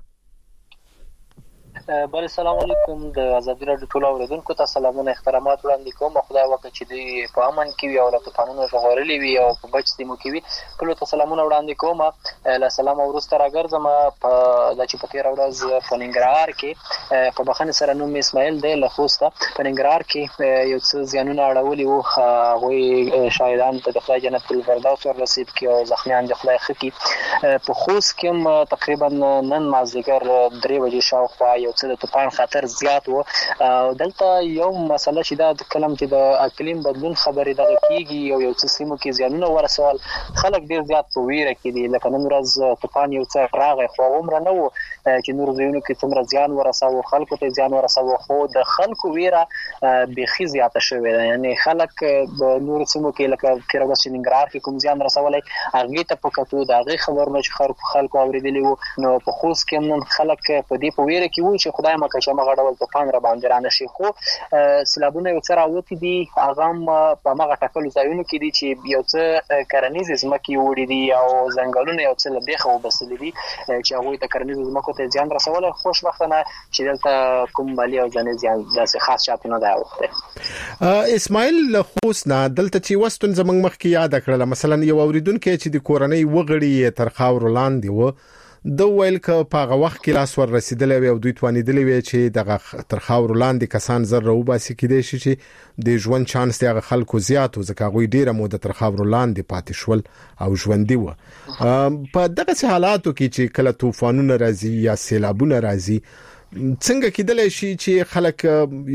بله السلام علیکم. د ازادي راډیو ټول اوریدونکو ته سلامونه احترامات وړاندې کوم. خدای وکړي چې دوی په امن کې وي او له طوفانونو ژغورلي وي او په بچ سیمو کې وي. ټولو ته سلامونه وړاندې کوم. له سلام وروسته راګرځم په چې په تېره ورځ په ننګرهار کې په بخښنې سره نوم اسماعیل دی له خوسته په ننګرهار کې یو څه زیانونه اړولي وو. هغوی شاهدان ته د خدای جنت الفردوس ورنصیب کړي او زخمیان د خدای ښه کړي. په خوست کې هم تقریبا نن مازدیګر 3 بجې شاوخوا یو څه د طوفان خطر زیات و. دلته یو مسله چې دا د کلم چې د اقلیم بدلون خبرې دغه کیږي او یو څه سیمو کې زیانونه ورسول، خلک ډیر زیات په ویره کې دي. لکه نن ورځ طوفان یو څه راغی خو عمره نه و چې نور ځایونو کې څومره زیان ورساو، خلکو ته زیان ورساو، خو د خلکو ویره بيخي زیاته شوې ده. یعنی خلک په نور سیمو کې لکه تېره ورځ ننګرهار کې کوم زیان رسولی هغې ته په کتو د هغې خبرونه چې خلکو اورېدلي وو، نو په خوست کې نن خلک په دې په ویره کې وو چې خدای مکه چې هغه ډول طوفان را باندې رانه شي. خو سیلابونه یو څه راوتي دي، هغه هم په هغه ټاکلو ځایونو کې دي چې یو څه کرنیزې ځمکې وړي دي او ځنګلونه یو څه له بیخه وبسلي دي چې هغوی ته کرنیزو ځمکو ته زیان رسولی. خوشبختانه چې دلته کوم مالي او ځاني زیان داسې خاص چاته نه دی اوښتی. اسماعیل له خوست نه دلته چې وستون زمنګ مخکې یاد کړل مثلا یو اوریدونکو چې د کورنۍ وغړي تر خاور لاندې و د ویل ک په هغه وخت کې لاس ور رسیدلې وي او دوی توانیدلې وي چې دغه تر خاور لاندې کسان زر رو باسي کېدې شي چې د ژوند چانس دی هغه خلکو زیات او ځکه غوي ډیره موده تر خاور لاندې پاتې شول او ژوندۍ و. په دغه حالاتو کې چې کله طوفانونه راځي یا سیلابونه راځي څنګه کېدلی شي چې خلک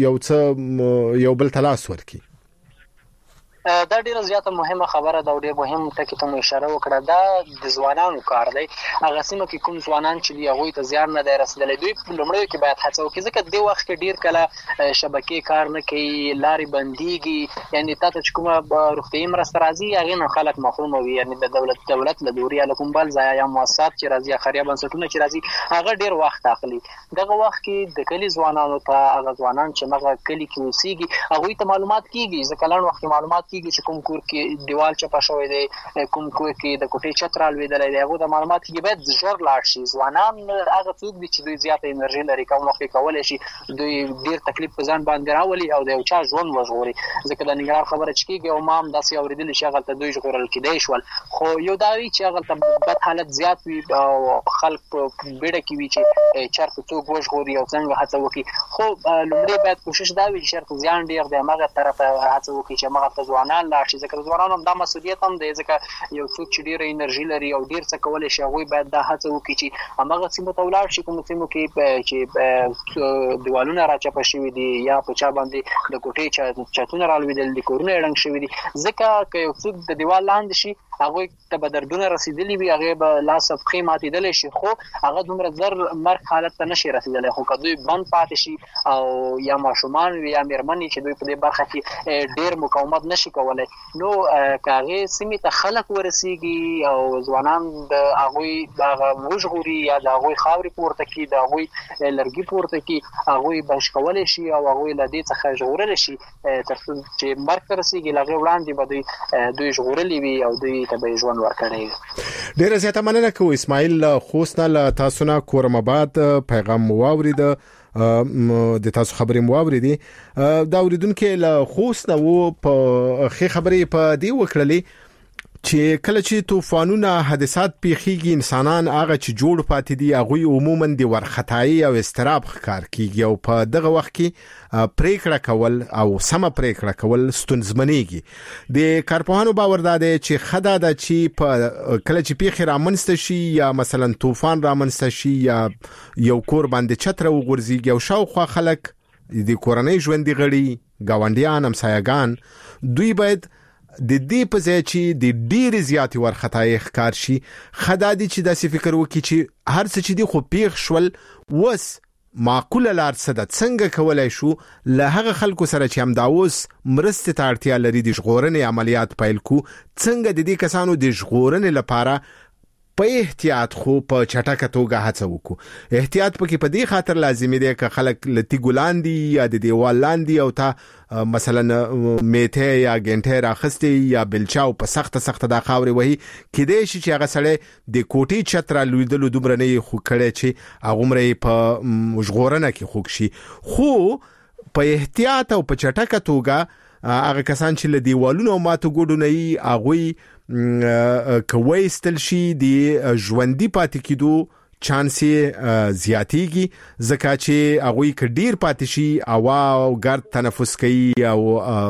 یو بل تلاس ورکړي؟ دا ډیره زیاته مهمه خبره ده او ډیر مهم ټکی ته اشاره وکړه. دا د ځوانانو کار دی. هغه سیمه کې کوم ځوانان چې دی هغوی ته زیان نه دی رسیدلی، دوی په لومړیو کې باید هڅه وکړي ځکه دې وخت کې ډیر کله شبکې کار نه کوي، لارې بندېږي، یعنی تا ته چې کومه روغتیایي مرسته راځي هغې نه خلک محرومه وي. یعنی د دولت له لوري یا له کوم بل ځایه یا مؤسسات چې راځي یا خیریه بنسټونه چې راځي هغه ډیر وخت اخلي. دغه وخت کې د کلي ځوانانو ته هغه ځوانان چې هغه کلي کې اوسېږي هغوی ته معلومات کېږي ځکه لنډ وخت کې معلومات کېږي چې کوم کور کې دیوال چپه شوی دی، کوم کور کې د کوټې چت رالوېدلی دی، هغو د معلومات کې باید ژر لاړ شي. ځوانان هغه څوک دي چې دوی زیاته انرژي لري، کوم وخت کولی شي دوی ډېر تکلیف په ځان باندې راولي او د یو چا ژوند وژغوري. ځکه د ننګرهار خبره چې کېږي او ما هم داسې اورېدلي چې هغلته دوی ژغورل کېدی شول، خو یو دا وي چې هغلته بد حالت زیات وي او خلک په بیړه کې وي چې چېرته څوک وژغوري او څنګه هڅه وکړي. خو لومړی باید کوشش دا وي چې چېرته زیان ډېر دی همغه طرف ته هڅه وکړي چې همغلته ځوانان لاړ شي. ځکه د ځوانانو هم دا مسؤلیت هم دی ځکه یو څوک چې ډېره انرژي لري او ډېر څه کولی شي هغوی باید دا هڅه وکړي چې همغه سیمو ته ولاړ شي کومو سیمو کې چې دیوالونه راچپه شوي دي یا په چا باندې د کوټې چتونه رالوېدلي دي، کورونه یې ړنګ شوي دي. ځکه که یو څوک د دیوال لاندې شي هغه ته بدردونه رسیدلی وي هغه به لاس پخې ماتیدل شي خو هغه دومره زر مرګ حالت ته نشي رسیدلی خو کدوې بند پاتې شي او یا ماشومان یا میرمنې چې دوی په دې برخه کې ډیر مقاومت نشي کولای نو کاغه سیمه ته خلک ورسیږي او ځوانان د هغه وژغوري یا د هغه خاوري پورته کی د هغه لرګي پورته کی هغه بش کولای شي او هغه لدی څخه ژغورل شي تر څو چې مرګ رسیږي لغه وړاندې به دوی ژغورلې وي او دوی ته به ژوند ورکړي. ډیره زیاته مننه کوم اسماعیل خوسنا تاسو نه کورم آباد پیغام واورید د تاسو خبرې مواوریدي دا اوریدونکو له خوست نو په خبرې په دی وکړلې چې کله چې طوفانونه حادثات پیخيږي انسانان هغه چې جوړ پاتې دي هغه عموما د ورختای او استراب ښکار کیږي او په دغه وخت کې پریکړه کول او سم پریکړه کول ستونزمنېږي. د کارپوهانو باور ده چې خدا د چې په کله چې پیخي رامنځته شي یا مثلا طوفان رامنځته شي یا یو کور باندې چتر وغورځي او شاوخوا خلک د کورنۍ ژوند غړي گاونډیان همسایگان دوی باید د دې په ځای چې د ډېر زیاتې ورختای ښکار شي خدای دې چې داسې فکر وکړي چې هر څه چې دی خو پیښ شول وس معقوله لار څه ده څنګه کولای شو له هغه خلکو سره چې هم دا اوس مرستې ته اړتیا لري د ژغورنې عملیات پیل کو څنګه د دې کسانو د ژغورنې لپاره په احتیاط خو په چټکه توګه هڅه وکړو. احتیاط پکې په دې خاطر لازمي دی چې خلک لتی ګلاندي یا د دیوال لاندې او تا مثلا میته یا ګنټه راخستي یا بلچاو په سخت د خاوري وهي کېدې شي چې هغه سره د کوټي چتر لویدلو دومره نه خو کړي چې هغه مړې په ژغورنه کې خوښ شي خو په احتیاط او په چټکه توګه هغه کسان چې له دیوالونو ماتو ګډو نه هغه کوي استل شي د ژوندۍ پاتې کېدو چانسي زیاتېږي ځکه چې هغه کډیر پاتې شي او ګرد تنفس کوي او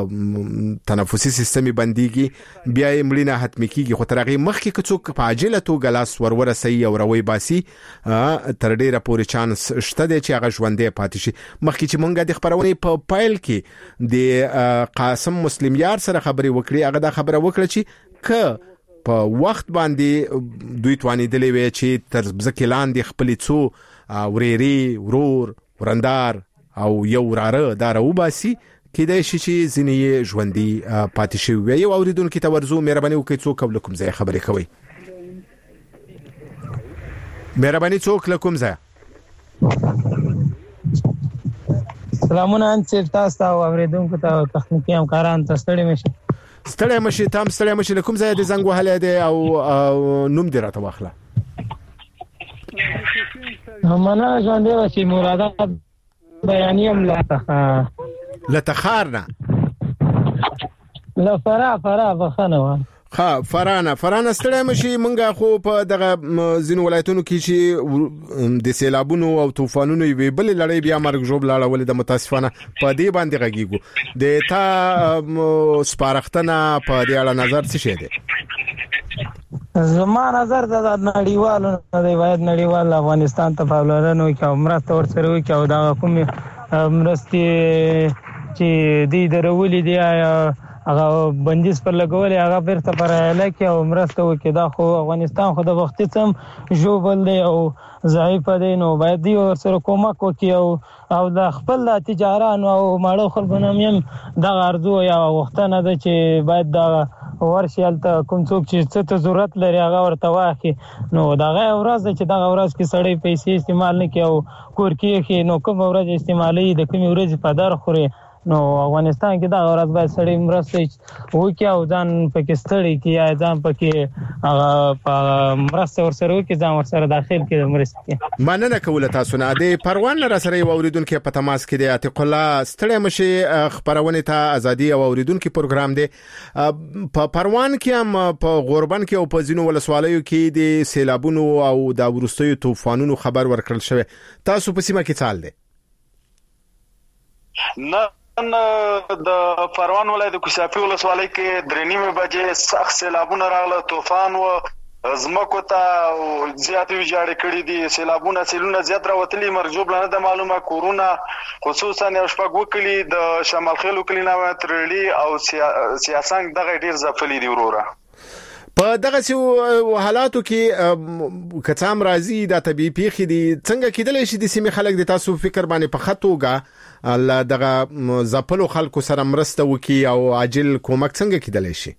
تنفسي سیستم بنديږي بیا یې مړینه حتمی کیږي خو ترغه مخکې کڅوک په عاجله توګه لاس ورورسي او روي باسي تر ډیره پورې چانس شته چې هغه ژوندې پاتې شي. مخکې چې مونږه د خبرونې په پایل کې د قاسم مسلم یار سره خبرې وکړي هغه دا خبره وکړه چې په وخت باندې دوی توانیدلې وي چې تر ځکه لاندې خپل څو وريري ورور ورندار او یو راره دارو باسي کېدای شي چې ځینې ژوندۍ پاتې شي وي او اوریدونکو ته ورزو مهرباني وکړئ څوک کوم ځای خبرې کوي مهرباني څوک لکم ځای سلامونه انصر تاسو او اوریدونکو ته تخنیکی همکاران ته ستړي مشه ستړی مشي کوم ځای د زنګ وهله دی او نوم دی راته واخله همنا ژوندې وسی مراد بیانیم لتخارنا لا فرا بخنه فرانه ستړی مشي مونږه خو په دغه زین ولایتونو کې چې د سیلابونو او طوفانونو وی بل لړۍ بیا مرګ جوړ لاړه ولې د متاسفانه په دې باندې غږیږو د تا سپارښتنه په دې اړه نظر څه شه دي زما نظر د نړیوالو د وایي نړیوال افغانستان ته پالورانو کې عمرته ورسره وي چې دا کوم مرستي چې دی درولې دی هغه بندیز پر لګولې هغه بیرته پر علاقه او مرسته وکړي دا خو افغانستان خو د وخت سم جوبل دی او ضعیف دی نو باید دی سره کومک وکړي او د خپل تجارانو او ماړو خلکو نوم د ارزو یا وختونه ده چې باید دا ورشل ته کوم څوک چې څه ضرورت لري هغه ورته واخی نو دا غي ورځ چې دا ورځ کې سړی پیسې استعمال نه کوي او کور کې نو کوم ورځ استعمالي د کوم ورځ په دار خوري نو افغانستان کې دا ورځ باید سړی مرسته وکړي او ځان پکې ستړي کی یا ځان پکې هغه مرسته ورسره وکړي ځان ورسره داخل کړي مرسته مننه کوله تاسو نه د پروان را سره اوریدونکو په تماس کې دی عتیق الله ستړي مشي خبرونه ته ازادي او اوریدونکو پروګرام دی په پروان کې هم په غوربن کې او په زینو ولسوالیو کې د سیلابونو او د ورستیو طوفانونو خبر ورکړل شوی تاسو په سیمه کې څال دی نه د پروان ولایت د کوسافي ولسوالۍ کې درېنیمه بجې سخت سیلابونه راغله طوفان و زمکو ته زیات ویجاړ کړي دي سیلابونه سیلونه زیات راوتلي مرجوب نه د معلومه کورونا خصوصا یو شپږ وکړي د شمال خیلو کلینا ترلی او سیاسنګ دغه ډیر ځپلي دي وروره په دغه حالاتو کې کڅام راځي د طبيعي پیښې دي څنګه کېدلی شي د سیمې خلک د تاسو فکر باندې په خطوګه الله دغه زپلو خلکو سره مرسته وکي او عاجل کومک څنګه کېدلی شي؟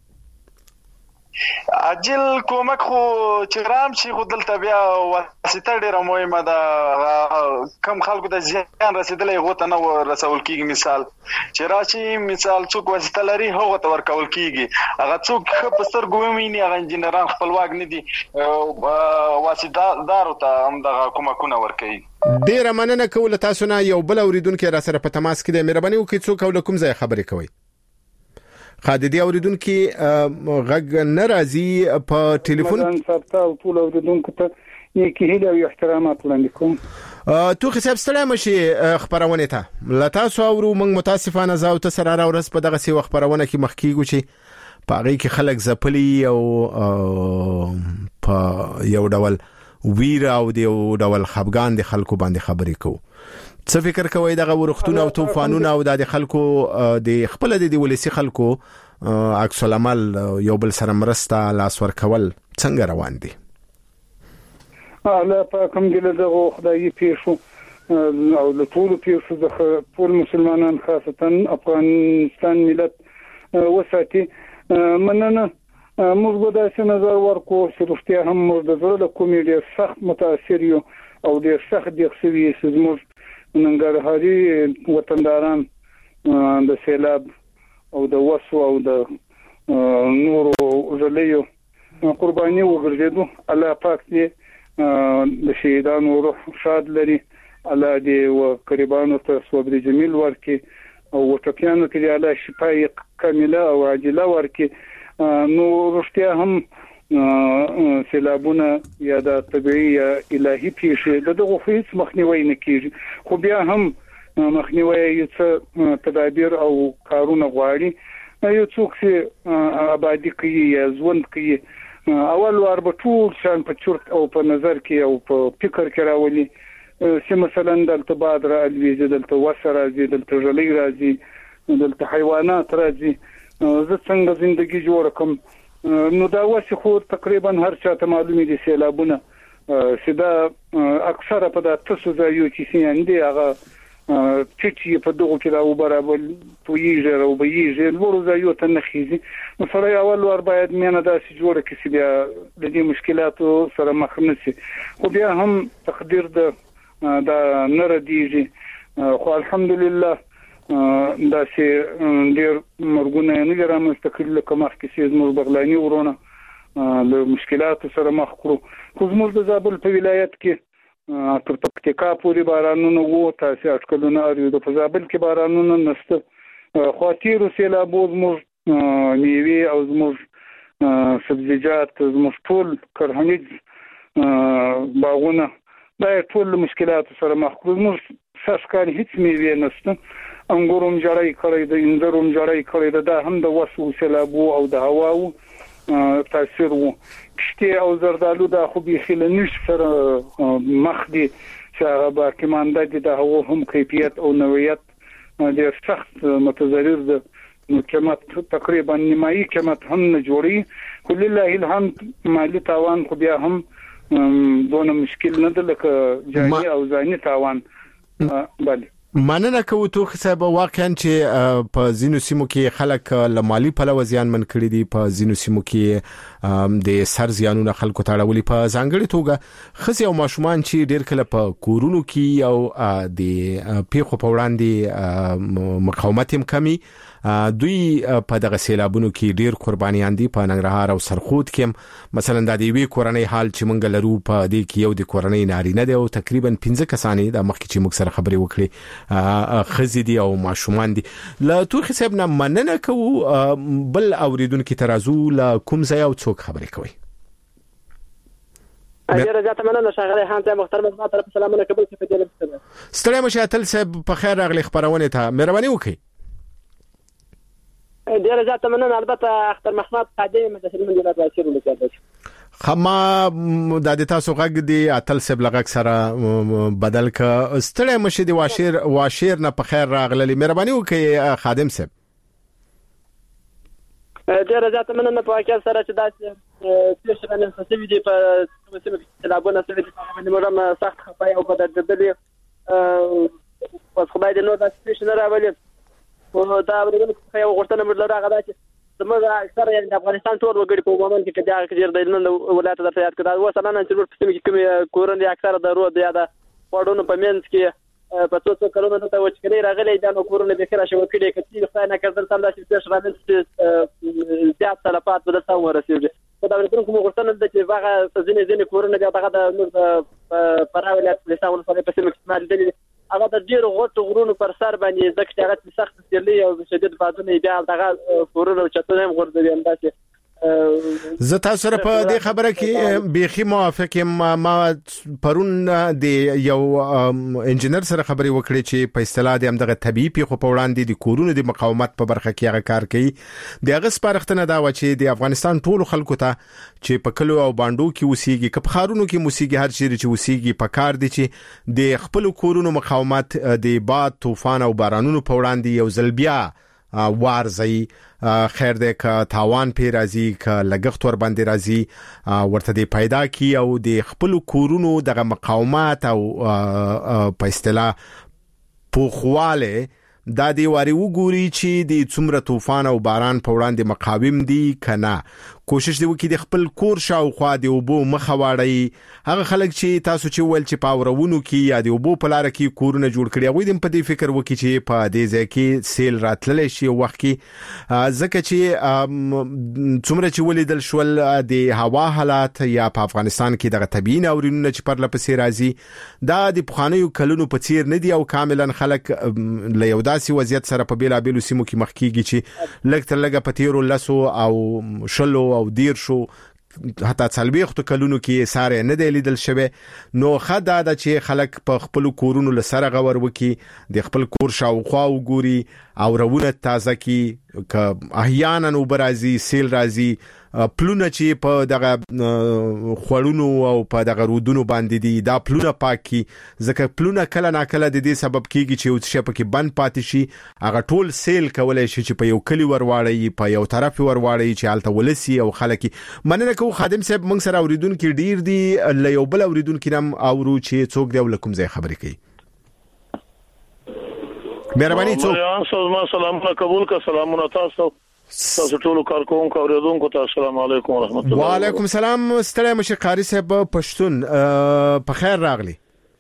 عاجل کومک خو چې رام شي خو دلته بیا واسطه ډیره مهمه ده. کم خلکو د ځان رسیدلې غوته نه رسول کیږي. مثال چې راشي مثال څوک واسطه لري هغه ته ورکول کیږي. هغه څوک په سترګو ویني هغه انجنیران خپلواک نه دي واسطه دارو ته هم دغه کومکونه ورکوي. ډیره مننه کوله تاسو نه. یو بل اوریدونکو را سره په تماس کې د مهرباني وکړئ څوک او کوم ځای خبرې کوي. خاددي اوریدونکو غږ ناراضي په ټلیفون صاحب ټول اوریدونکو ته نیکی هیله او احترامات وړاندې کوم. تو حساب ستړی مشي خبرونه ته لا تاسو اورو موږ متاسفانه زاو ته سره را ورس په دغه سی خبرونه کې مخکیږو چې پاره کې خلک زپلی او په یو ډول ویر او د یو ډول خفګان د خلکو باندې خبرې کوو. څه فکر کوي دغه ورختونه او طوفانونه او د خلکو د خپل د ولسی خلکو عکس العمل یو بل سره مرسته لاس ور کول څنګه روان دي؟ الله پاکم دې له خدای پیښو او له ټول پیښو د ټول مسلمانان خاصتا افغانستان ملت وساتي. مننه موږ به داسې نظر ورکو چې رښتیا هم موږ د زړه له کومې ډېر سخت متاثر یو او ډېر سخت دي چې زموږ ننګرهاري وطنداران د سیلاب او د وسو او د نورو ژلیو قرباني وګرځیدو. الله پاک دې د شهیدانو روح شاد لري. الله دې وقربانو ته صبر جمیل ورکي او وټپیانو ته الله شفای کامله او عاجله ورکي. نو رښتیا هم سیلابونه یا د طبيعي یا الهي پیښې دغه هیڅ مخنیوي نه کیږي خو بیا هم مخنیوي یې تدابیر او کارونه غواړي. یو څوک چې آبادی کوي یا ژوند کوي اول وار به ټول شان په چورت او په نظر کې او په فکر کې راولي چې مثلا دلته بادر الویزه دلته وسره راځي دلته ژلې راځي دلته حیوانات راځي زه څنګه ژوندۍ جوړ کوم. نو دا واسه خو تقریبا هر چاته معلومه دي سیلابونه چې دا اکثره په تاسو ځایو کې سیندي هغه چې په دغه کې راو برابر تویږي او بهیږي ورو ځایو ته نخیزي. نو سره اول ور باید مینه داسې جوړه کې چې بیا د دې مشکلاتو سره مخ نشي. خو بیا هم تقدیر دا نرديږي خو الحمدلله دا چې ډېر مرګونه نه رامستقل کومه کې زموږ بغلاني ورونه له مشکلاتو سره مخ کړو. خو زموږ د زابل په ولایت کې تر پکتیکا پورې بارانونه وو تاسو اټکلونه اړیو د زابل کې بارانونه نشته. خاطر سیلابو زموږ میوه او زموږ سبزیجات زموږ ټول کرهنیز باغونه دا ټول مشکلاتو سره مخ کړو. زموږ ساسکان هیڅ میوه نشته. انګورم جړای کړی د انځروم جړای کړی دا هم د وسو سیلابو او د هواو تاثیر وو. کشته او زردالو د خو به خلنیش سره مخ دي چې هغه با کمانده دي د هوا هم کیفیت او نوعیت ډېر سخت متضرر ده. نو قیمت تقریبا نیمایي قیمت هم نه جوړي. خو لله الحمد مالی تاوان خو بیا هم دونه مشکل نه ده لکه جاني او ځاني تاوان. بله مننه کوو تو حساب واقعا چې په زینو سیمو کې خلک له مالی پلوه زیان من کړی دي. په زینو سیمو کې د سر زیانونه خلکو ته اړولي په ځانګړي توګه خزي او ماشومان چې ډېر کله په کورونو کې او د پیښو په وړاندې مقاومت هم کمی دوی په دغه سیلابونو کې ډېر قربانیان دي. په ننګرهار او سرخود کې مثلا د دې کورنۍ حال چې مونږ لرو په دې کې یو د کورنۍ نارینه دی او تقریبا 15 کسانې د مخکې چې موږ سره خبرې وکړي خزي دي او ماشومان دي. له تو حساب نه مننه کوو. بل اوریدونکو ترازو له کوم ځای او څوک خبرې کوي؟ ډیره زیاته مننه ښاغلی خان صاحب محترم زما طرف سلامونه قبول کړئ. په دې لپاره ستړی مشه اتل صاحب په خیر راغلی خبرونه ته مهرباني وکړئ. ډیره زیاته مننه. البته اختر محمد قادم مدثر من جناب راشد ولیکل خما د تاسو غږ دی اتل صاحب لغږ سره بدل ک ستړی مشه دی واشیر نه په خیر راغلی مهرباني وکړئ خادم صاحب. ډېر زیاته مننه په واقعیت سره چې داسې پیښې رامنځته شوي دي په کومه سیمه کې سیلابونه شوي دي په باندې موږ هم سخت خفه یو په دردېدلي اوس خدای دې نور داسې پیښې نه راولي خو دا اورېدونکو څخه یوه غوښتنه موږ لرو هغه دا چې زموږ اکثره یعنې د افغانستان ټول وګړي په عموما کې که د هغه ډېر د هلمند ولایت درته یاد کړه اوس نن چې په سیمه کې کومې کورونه دي اکثره د رود یا د خوړونو په منځ کې په څو کلونو دلته وچکلي راغلی دا نو کورونه بیخي راشوه کړي که څه خدای نه کړ دلته همداسې پیښ رامنځته زیات تلفات به دلته هم ورسېږي خو د اورېدونکو مو غوښتنه ده چې هغه ځینې کورونه دي دغه د موږ د فراه ولایت کوهستان ولسوالۍ په سیمه کې استعمال لیدلي دي هغه د ډېرو غټو غرونو پر سر باندې ځکه چې هغه سخت سیلۍ او شدید بادونه بیا دغه کورونه او چتونه هم غورځوي همداسې زه تاسو سره په دې خبره کې بیخي موافق یم ما پرون د یو انجنیر سره خبرې وکړې چې په اصطلاح د همدغه طبيعي پیښو په وړاندې د کورونو د مقاومت په برخه کې هغه کار کوي د هغه سپارښتنه دا و چې د افغانستان ټول خلکو ته چې په کلو او باندو کې اوسېږي که په ښارونو کې اوسېږي هر چیرې چې اوسېږي په کار دي چې د خپل کورونو مقاومت د باد طوفان او بارانونو په وړاندې یو ځل بیا وارزي خیر دې ک تاوان پی راځي ک لګښت ور باندې راځي ورته دې پیدا کی او د خپل کورونو دغه مقاومت او په اصطلاح پوخواله دا دی واری وګوري چې د څومره طوفان او باران په وړاندې مقاوم دي کنه کوشش دی وکړي د خپل کور شاوخوا د اوبو مخه واړی هغه خلک چې تاسو چې ول چې پاورونو کې یا د اوبو په لار کې کورونه جوړ کړي هغه دې په دې فکر وکړي چې په دې ځای کې سیل راتللی شي وخت کې ځکه چې څومره چې ولیدل شول د هوا حالات یا په افغانستان کې دغه طبيعي ناورینونه چې پر لپسې راځي دا د پخوانیو کلونو په څیر نه دي او کاملا خلک له یو داسې وضعیت سره په بیلابېلو سیمو کې مخ کیږي چې لږ تر لږه په تیرو لسو او شلو او دیر شو حتی څلوېښتو کلونو کې ساره نه دی لیدل شوی نو خدا دا چې خلک په خپل کورونو له سره غور وکي د خپل کور شاوخوا وګوري او رونه تازه کی ک احیانا وبرازي سیل رازي پلونه چې په دغه خړونو او په دغه رودونو باندې دي دا پلونه پاکي ځکه پلونه کله ناکله د دې سبب کیږي چې اوس شپه کې بند پاتې شي هغه ټول سیل کولای شي چې په یو کلی ورواړي په یو طرف ورواړي چې حالت ولسی او خلک مننه کو خادم صاحب موږ سره اوریدونکو ډیر دي ل یو بل اوریدونکو نم اورو چې څوک دی ولکم ځای خبرې کوي مهرباني څوک ما سلامونه قبول کا سلامونه تاسو ټول کارکونکو اوریدونکو ته السلام علیکم ورحمت الله وعلیکم السلام ستړی مشه قاری صاحب پښتون په خیر راغلی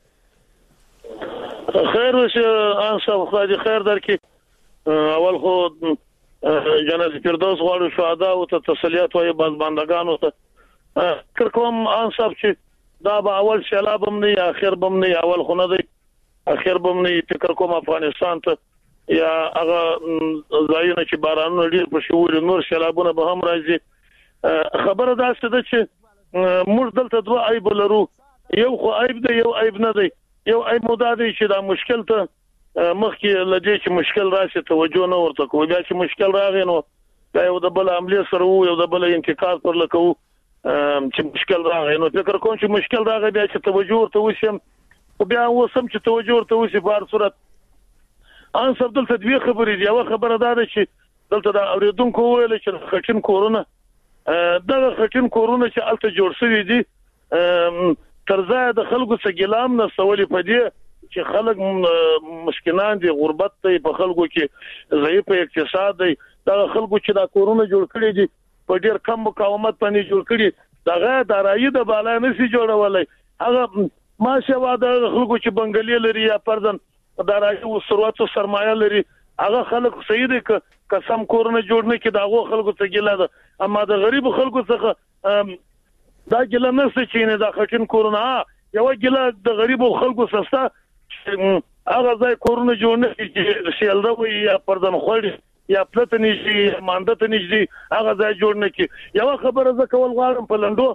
خیر وشه ان صاحب خدای دې خیر درکې اول خو جنت فردوس غواړو شهدا او ته تسلیت وایي باز بندگانو ته تر کوم ان صاحب چې دا به اول سیلاب هم نه اخر بم نه اول خو نه دی اخر بم نه فکر کوم افغانستان ته یا هغه ځایونه چې بارانونه ډیر په شوول نور سیلابونه به هم راځي خبره دا څه ده چې موږ دلته دوه عیب لرو یو خو عیب دی یو عیب نه دی یو عیب مو دا دی چې دا مشکل ته مخکې لدې چې مشکل راشي توجه نه ورته کوي بیا چې مشکل راغی نو دا یو د بل عملیه سره وو یو د بل انتقاد پر لکو چې مشکل راغی نو فکر کوم چې مشکل راغی بیا چې توجه ورته وشم او بیا وسم چې توجه ورته وشي په هر صورت ان سب دلته دوی خبرې دی یو خبره ده چې دلته د اوریدونکو ویل چې خټین کورونه دغه خټین کورونه چې الته جوړ شوی دي ترځه د خلکو څخه ګلام نه سوالي پدې چې خلک مسکینان دي غربت دی په خلکو کې ضعیف اقتصاد دی دغه خلکو چې دا کورونه جوړ کړي دي په ډیر کم مقاومت باندې جوړ کړي دغه دارایی د بالا نشي جوړولای هغه ماشاءالله د خلکو چې بنگلي لري یا پردن دارایی او ثروت او سرمایه لري هغه خلک صحیح دي قسم کورونه جوړ نه کې داغه خلکو ته ګیله ده اما د غریب خلکو څخه دا ګیله نه څه چې نه دا خټین کورونه یو ګیله د غریب خلکو سستا هغه ځای کورونه جوړ نه کې سیلده وي یا پردن خوړي یا پلت نشي مانده نشي هغه ځای جوړ نه کې یو خبره ز کول غواړم په لندو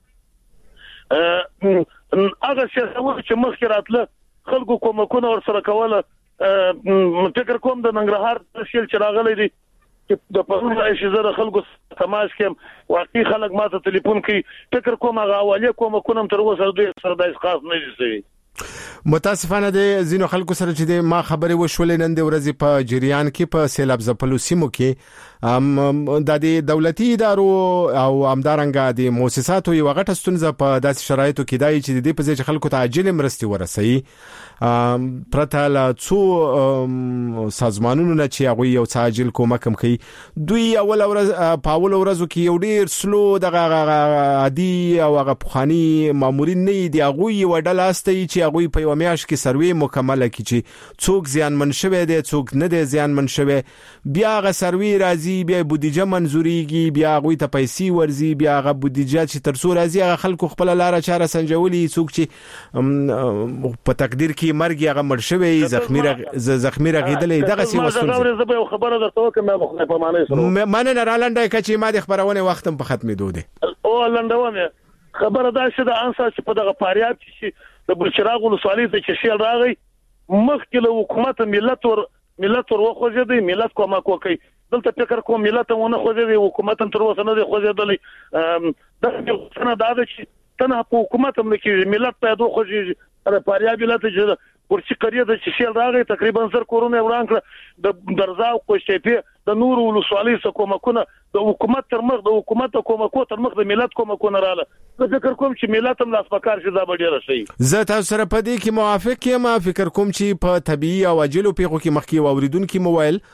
هغه څه چې مخکې راتله خلکو کومکونه ور سره کوله فکر کوم د ننګرهار تشکیل چراغلې دي چې د پرون رئیس وزیر خلکو تماس کوم واقعي خلک ماته ټلیفون کوي فکر کوم هغه حواله کومکونه تر اوسه دوی سره د خاص نه دي متاسفانه د زینو خلکو سره چې د ما خبرې وشولې نن د ورځې په جریان کې په سیلاب ځپلو سیمو کې د دولتي ادارو او امدارنګ د مؤسساتو یو غټه ستونزه په داسې شرایطو کې دی چې د دې په ځای چې خلکو ته عاجل مرستې ورسوي پرته له څو سازمانونو نه چې هغه یو عاجل کومک کوي دوی اول ورځو کې یو ډیر سلو دغه عادي او هغه پخوانی مامورین نه دی هغه یو ډله استي چې هغه په میاش کې سروي مکمله کی چې څوک زیانمن شوی دی څوک نه دی زیانمن شوی بیا غ سروي راځي بیا بودیجه منزوريږي بیا غوي ته پیسې ورزي بیا غ بودیجه چې تر څو راځي خلکو خپل لار چاره سنجولي څوک چې په تقدیر کې مرګ هغه مړ شوی زخمی رغیدلې دغه سی وسول زه خبره درته کوم ما په معنی سره مانه نه رالاندای کچې ما د خبرونه وختم په ختمېدو دي او لندونه خبره دا چې د انصاف په دغه فاریاب چې د بلچراغ ولسوالۍ ته چې شیل راغی مخکې له حکومت ملت ور وخوځي ملت کومه کوي دلته فکر کوم ملت ونه خوځي حکومت تر اوسه نه دی خوځېدلی دا څنګه دا چې تنه په حکومت هم کې ملت پیدا خوځي د فاریاب ملت چې ورچی کړی د چې شیل راغی تقریبا سر کورونه وران کړ د درزا او کوشتې د نور ولسوالۍ څخه کومکونه د حکومت تر مخ د حکومت کومکو تر مخ د ملت کومکونه رااله زه فکر کوم چې ملت هم لاس پکار شي دا به ډیر شي زه تاسو سره په دې کې موافق یم فکر کوم چې په طبيعي او عاجلو پیښو کې مخکې اوریدونکو موبایل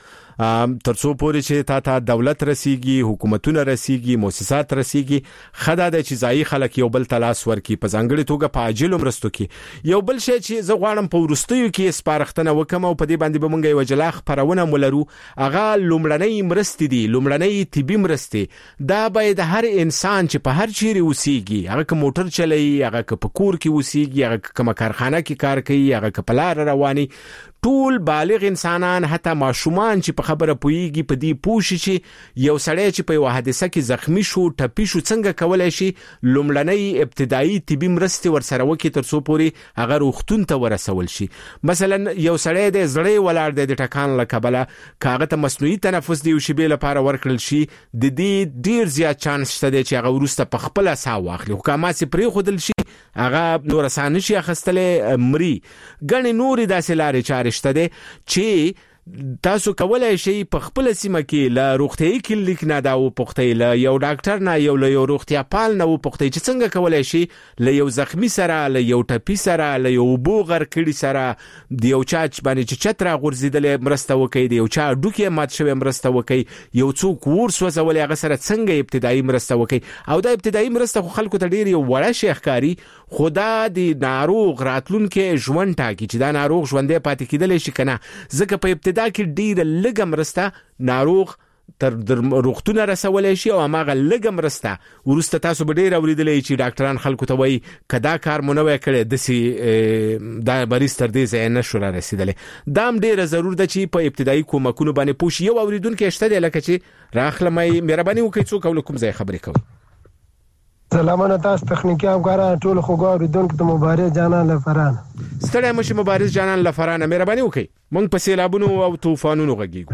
ترڅو پورې چې تا دولت رسیږي حکومتونه رسیږي مؤسسات رسیږي خدای د چې ځای خلک یو بل تلاش ورکي په ځانګړي توګه په عاجلو مرستو کې یو بل شی چې زه غواړم په ورستیو کې سپارښتنه وکم او په دې باندې به مونږ یو جلاخ پرونه مولرو هغه لومړنۍ مرستې دي لومړنۍ طبي مرستې دا باید هر انسان چې په هر چیرې وسیږي هغه موټر چلایي هغه په کور کې وسیږي هغه کوم کارخانه کې کار کوي هغه په لار رواني ټول بالغ انسانان حتی ماشومان چې په خبره پويږي په دې پوښي چې یو سړی چې په یو حادثه کې زخمی شو ټپي شو څنګه کولای شي لومړنۍ ابتدایي طبي مرستې ورسره وکړي تر څو پورې هغه روغتون ته ورسول شي مثلا یو سړی د زړې ولاړ د ټکان لکبله کاغه ته مصنوعي تنفس دی شی به لپاره ورکړل شي د دې ډیر زیات چانس شته چې هغه ورسته په خپل سا واخلي حکومت سي پرې خودل شي هغه نور سانه شي اخستلې مري غني نور داسې لارې چارې شته دي چې تاسو کولای شئ په خپل سیمه کې لا روغتي کلینیک نه دا او پختې لا یو ډاکټر نه یو له روغتیا پال نه او پختې چې څنګه کولای شي له یو زخمی سره له یو ټپي سره له یو بوغر کړي سره د یو چاچ باندې چې چترا غورځیدل مرسته وکي د یو چا ډوکې مات شوی مرسته وکي یو څوک ورس وزول هغه سره څنګه ابتدایي مرسته وکي او د ابتدایي مرسته خلکو ته ډیر یو وړه شیخکاری خدا د ناروغ راتلونکو ژوند ټاکي چې دا ناروغ ژوندې پاتې کېدل شي کنه ځکه په ابتدا کې ډیر لږه مرسته ناروغ تر روغتونه رسولای شي او هغه لږه مرسته ورسته تاسو به ډیر اوریدلې چې ډاکټران خلکو ته وایي کدا کار مونږ وکړي د سي دا بریس تر دې ځای نه شو رسیدلې دا هم ډیره ضرور ده چې په ابتدایي کومکونو باندې پوښ یو اوریدونکو شته دی لکه چې راخلمای مهرباني وکړئ څوک کوم ځای خبرې کوي سلامونه تاسو تخنیکی همکاران ټول خوګو اوریدونکو ته مبارک جانان لفران ستړی مشه مبارک جانان لفران مهرباني وکړئ مونږ په سیلابونو او طوفانونو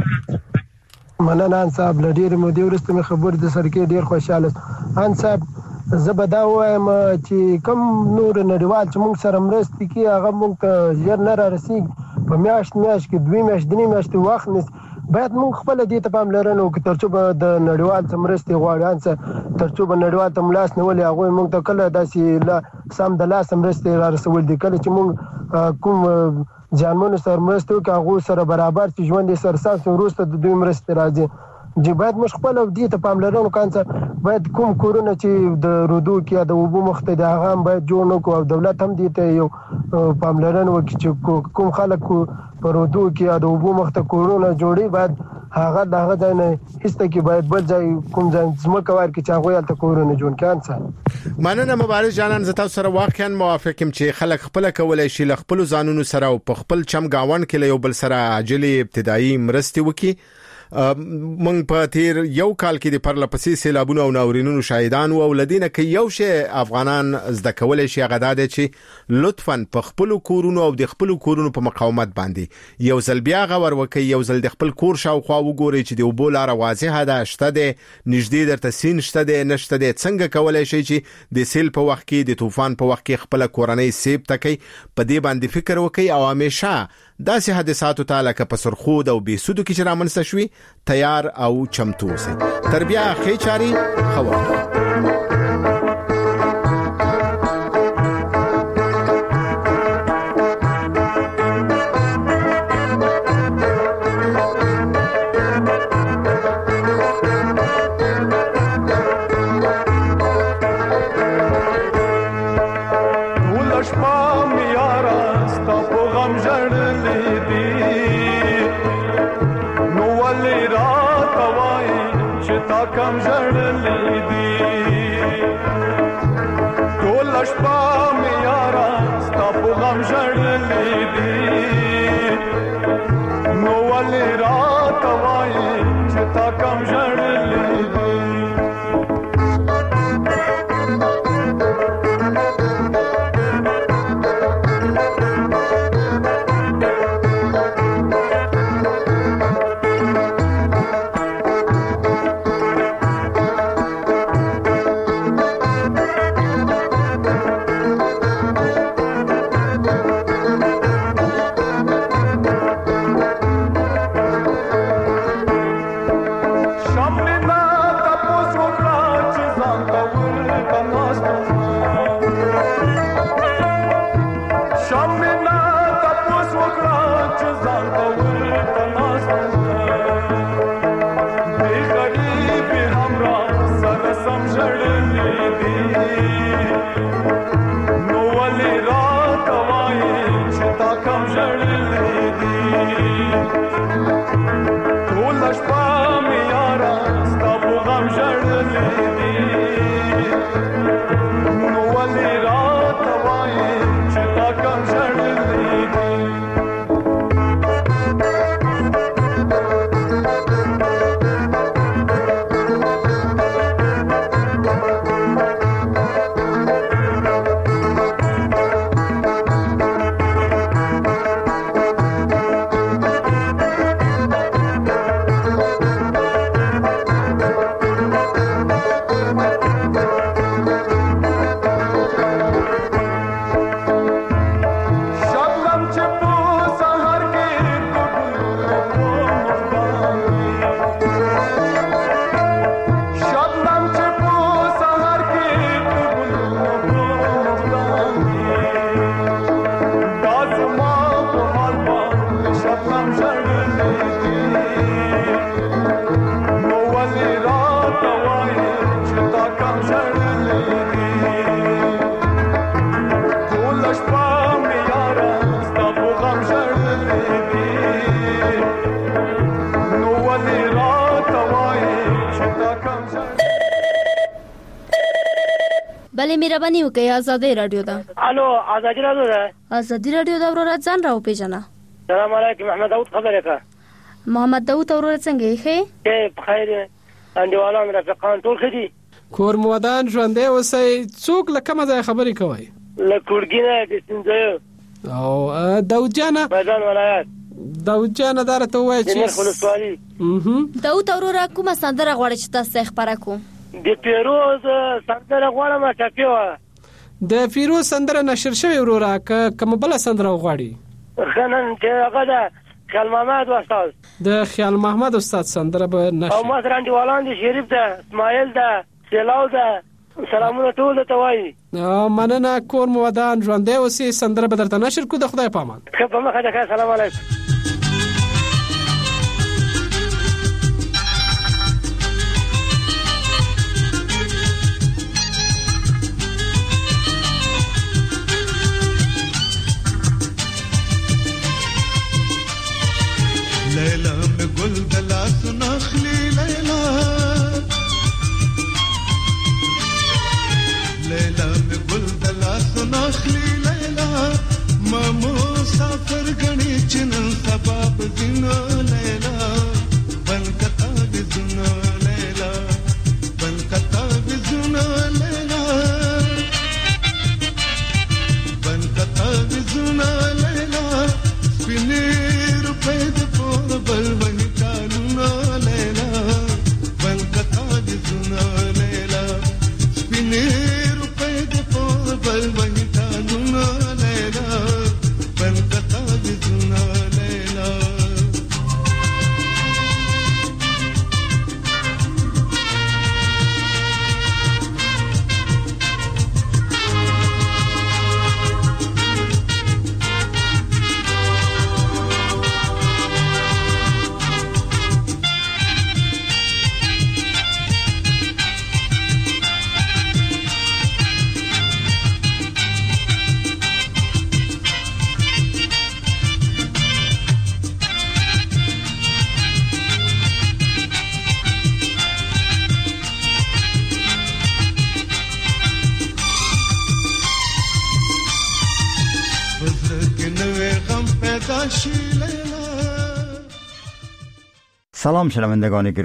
غږیږو مننه ان صاحب لډیر مو دی ورسته مې خبر د سرکې ډیر خوشاله ان صاحب زبدا وایم چې کوم نور نړیوال چې موږ سره مرستې کوي هغه موږ ته ژر نه رسیږي په میاشت کې 2 میاشت درې میاشتې وخت نیسي باید موږ خپل دې ته پاملرنه وکړو ترڅو به د نړیوال مرستې غواړي ترڅو به نړیوال ته ملاس نیولې هغه موږ ته کله داسې سم د لاس مرستې را رسول دي کله چې موږ کوم ځانمنو سره مرستې وکړو هغه سره برابر چې ژوند یې سرساس وروسته د دوی مرستې راځي چې باید موږ خپل دې ته پاملرنه وکړو باید کوم کورونه چې د رودو کې د وبو مخته د هغه باید جوړ نکو او دولت هم دې ته یو پاملرنه وکړي چې کوم خلک په رودو کې د وبو مخته کورونه جوړي باید هغه دغه ځای نه هیڅ کې باید بل ځای کوم ځای زمکه ورکړي چې هغه یالته کورونه جوړ کړي مننه مبارک جانان زه تاسو سره واقعا موافقم چې خلک خپل کولای شي خپل ځانونو سره او په خپل چم گاون کې له یو بل سره عاجل ابتدایي مرستې وکړي موږ په تیر یو کال کې د پرلپسې سیلابونو او ناورینونو شاهدان او لدینه کې یو شی افغانان زده کولای شي غداده چې لطفاً په خپل کورونو او د خپل کورونو په مقاومت باندې یو ځل بیا غور وکي، یو ځل د خپل کور شاوخوا وګوري چې د وبو لار واضحه ده، شته ده، نږدې درته سین شته ده، نشته ده، څنګه کولای شي چې د سیل په وخت کې د طوفان په وخت کې خپل کورنۍ سیب تکي. په دې باندې فکر وکي او همیشه داسې حادثاتو ته لکه په سرخود او بیسودو کې چې رامنځته شوي تیار او چمتو اوسئ. تر بیا ښې چارې خبر کم جړلې دي ټول شپه مې یارا ستا په غم جړلې دي نو ولې راته وایې چې تا کم جړلې دي. بلې مهرباني وکړئ آزادۍ رادیو ده. الو آزادۍ رادیو ده. آزادۍ رادیو ده ورور ځان راو پیژنه. سلام علیکم محمد داوود خبره کا. محمد داوود ورور څنګه یې؟ بخیر انډیوالان رفقان ټول ښه دي. کور مودان ژوندې اوسئ. څوک له کومه ځای خبرې کوي؟ له کوړګینه د سنځو. او داود جانه میدان ولایت. داود جانه درته وایي چې خلصوالي. داود ورور کومه سندره غواړي چې تاسو خبره کو؟ د پیروز سندره غواړم ټاپی و. د پیروز سندره نشر شوی وروره کوم بل سندره غواړي؟ خنن چې هغه د خیال محمد استاد. د خیال محمد استاد سندره به نشر. او ما سره انډیوالان دي، شریف ده، اسماعیل ده، سیلاو ده. سلامونه ټول ته وایي. مننه. کور مو ودان ژوندې اوسئ. سندره به درته نشر کو. د خدای په امان. ښه په مخه ده. سلام علیکم. لیلا میں گل دلا سنخلی لیلا، لیلا میں گل دلا سنخلی لیلا، ما مسافر گنی چنن راشی لیلا. سلام شنوندگان